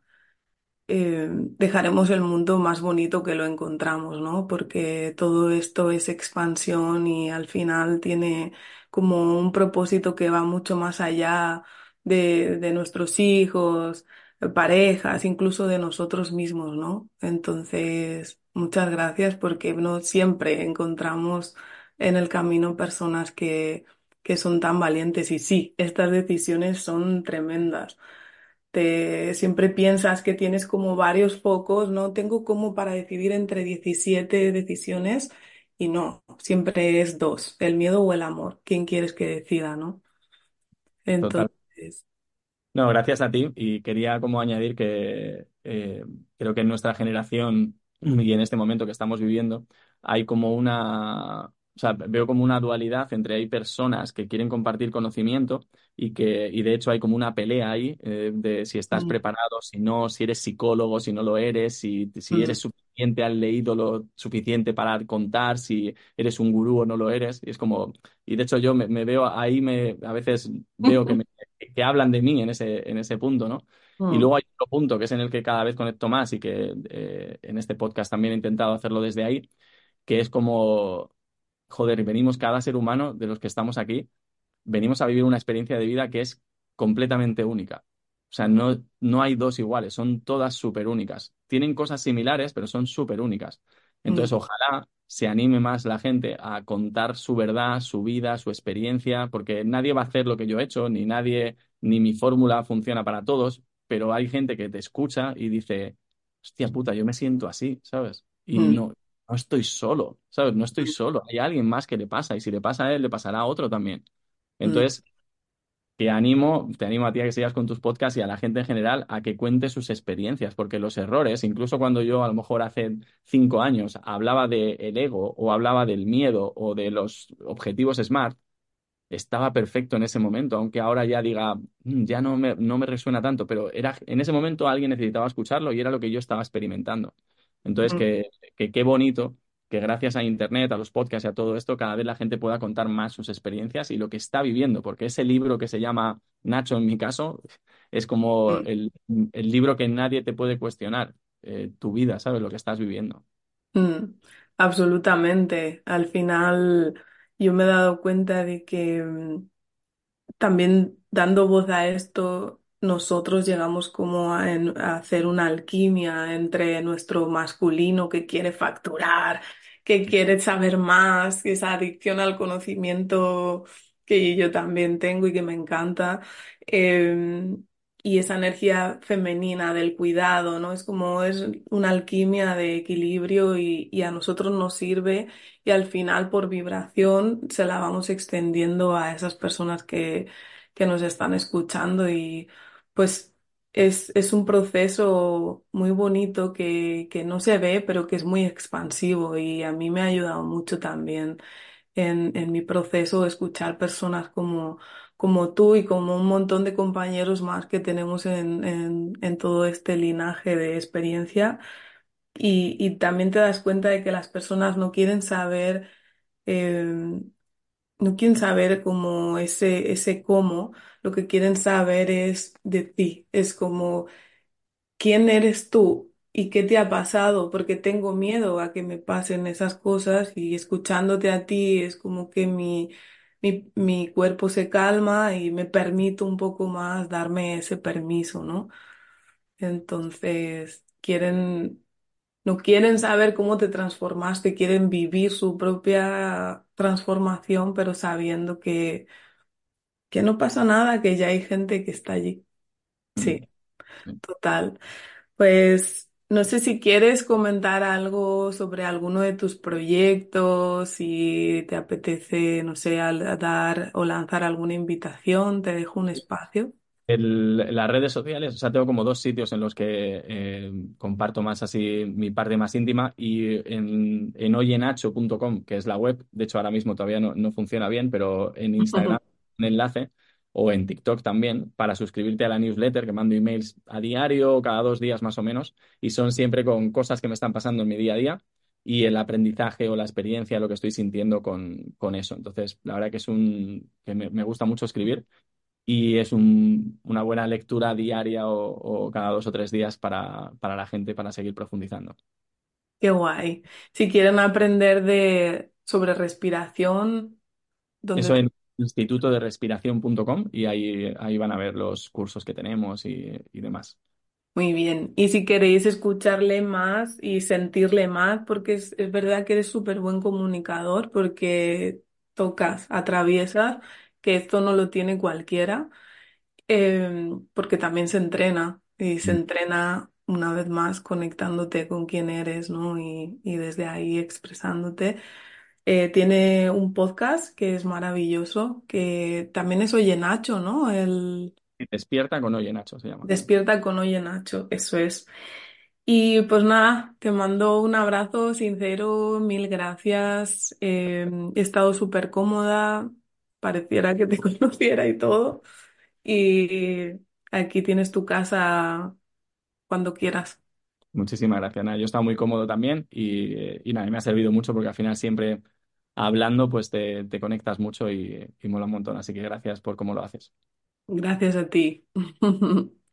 eh, dejaremos el mundo más bonito que lo encontramos, ¿no? Porque todo esto es expansión y al final tiene como un propósito que va mucho más allá de, de nuestros hijos, parejas, incluso de nosotros mismos, ¿no? Entonces, muchas gracias porque no siempre encontramos en el camino personas que, que son tan valientes y sí, estas decisiones son tremendas. Te, siempre piensas que tienes como varios focos, ¿no? Tengo como para decidir entre diecisiete decisiones y no, siempre es dos, el miedo o el amor. ¿Quién quieres que decida, no? Total. Entonces, No, gracias a ti. Y quería como añadir que eh, creo que en nuestra generación y en este momento que estamos viviendo hay como una, o sea, veo como una dualidad entre hay personas que quieren compartir conocimiento y que, y de hecho hay como una pelea ahí eh, de si estás mm, preparado, si no, si eres psicólogo, si no lo eres, si, si eres mm, suficiente, has leído lo suficiente para contar, si eres un gurú o no lo eres. Y es como, y de hecho yo me, me veo ahí, me, a veces veo que me que hablan de mí en ese, en ese punto, ¿no? Y mm, luego hay otro punto que es en el que cada vez conecto más y que eh, en este podcast también he intentado hacerlo desde ahí, que es como, joder, venimos cada ser humano de los que estamos aquí venimos a vivir una experiencia de vida que es completamente única. O sea, no, no hay dos iguales, son todas súper únicas. Tienen cosas similares, pero son súper únicas. Entonces, mm, ojalá se anime más la gente a contar su verdad, su vida, su experiencia, porque nadie va a hacer lo que yo he hecho, ni nadie, ni mi fórmula funciona para todos, pero hay gente que te escucha y dice, hostia puta, yo me siento así, ¿sabes? Y mm, no, no estoy solo, ¿sabes? No estoy solo, hay alguien más que le pasa y si le pasa a él, le pasará a otro también. mm, Entonces, te animo, te animo a ti a que sigas con tus podcasts y a la gente en general a que cuente sus experiencias, porque los errores, incluso cuando yo a lo mejor hace cinco años hablaba del ego o hablaba del miedo o de los objetivos SMART, estaba perfecto en ese momento, aunque ahora ya diga, "Mm, ya no me, no me resuena tanto", pero era, en ese momento alguien necesitaba escucharlo y era lo que yo estaba experimentando. Entonces, mm, que, que qué bonito que gracias a Internet, a los podcasts y a todo esto, cada vez la gente pueda contar más sus experiencias y lo que está viviendo, porque ese libro que se llama Nacho, en mi caso, es como mm, el, el libro que nadie te puede cuestionar, eh, tu vida, ¿sabes? Lo que estás viviendo. mm. Absolutamente. Al final, yo me he dado cuenta de que mm, también dando voz a esto, nosotros llegamos como a, en- a hacer una alquimia entre nuestro masculino que quiere facturar, que quiere saber más, esa adicción al conocimiento que yo también tengo y que me encanta, eh, y esa energía femenina del cuidado, ¿no? Es como es una alquimia de equilibrio y, y a nosotros nos sirve y al final por vibración se la vamos extendiendo a esas personas que, que nos están escuchando y pues es, es un proceso muy bonito que, que no se ve, pero que es muy expansivo y a mí me ha ayudado mucho también en, en mi proceso escuchar personas como, como tú y como un montón de compañeros más que tenemos en, en, en todo este linaje de experiencia y, y también te das cuenta de que las personas no quieren saber, eh, no quieren saber como ese, ese cómo, lo que quieren saber es de ti, es como quién eres tú ¿y qué te ha pasado? Porque tengo miedo a que me pasen esas cosas y escuchándote a ti es como que mi, mi, mi cuerpo se calma y me permito un poco más darme ese permiso, ¿no? Entonces, quieren, no quieren saber cómo te transformaste, quieren vivir su propia transformación, pero sabiendo que, que no pasa nada, que ya hay gente que está allí. Mm, Sí, sí. total. Pues no sé si quieres comentar algo sobre alguno de tus proyectos, si te apetece, no sé, al- dar o lanzar alguna invitación, te dejo un espacio. El- las redes sociales, o sea, tengo como dos sitios en los que eh, comparto más así mi parte más íntima y en, en hoyenacho punto com, que es la web, de hecho ahora mismo todavía no, no funciona bien, pero en Instagram un enlace o en TikTok también para suscribirte a la newsletter que mando emails a diario, cada dos días más o menos, y son siempre con cosas que me están pasando en mi día a día y el aprendizaje o la experiencia, lo que estoy sintiendo con, con eso. Entonces, la verdad que es un, que me me gusta mucho escribir y es un- una buena lectura diaria o, o cada dos o tres días para, para la gente para seguir profundizando. Qué guay. Si quieren aprender de sobre respiración, ¿dónde Eso te... en instituto de respiración punto com y ahí, ahí van a ver los cursos que tenemos y, y demás. Muy bien. Y si queréis escucharle más y sentirle más, porque es, es verdad que eres súper buen comunicador, porque tocas, atraviesas, que esto no lo tiene cualquiera, eh, porque también se entrena y se Mm. entrena una vez más conectándote con quién eres, ¿no? Y, y desde ahí expresándote. Eh, tiene un podcast que es maravilloso, que también es Oye Nacho, ¿no? El Despierta con Oye Nacho se llama. Despierta con Oye Nacho, eso es. Y pues nada, te mando un abrazo sincero, mil gracias. Eh, he estado súper cómoda, pareciera que te conociera y todo. Y aquí tienes tu casa cuando quieras. Muchísimas gracias, Ana. Yo he estado muy cómodo también y, eh, y nada, me ha servido mucho porque al final siempre hablando pues te, te conectas mucho y, y mola un montón. Así que gracias por cómo lo haces. Gracias a ti.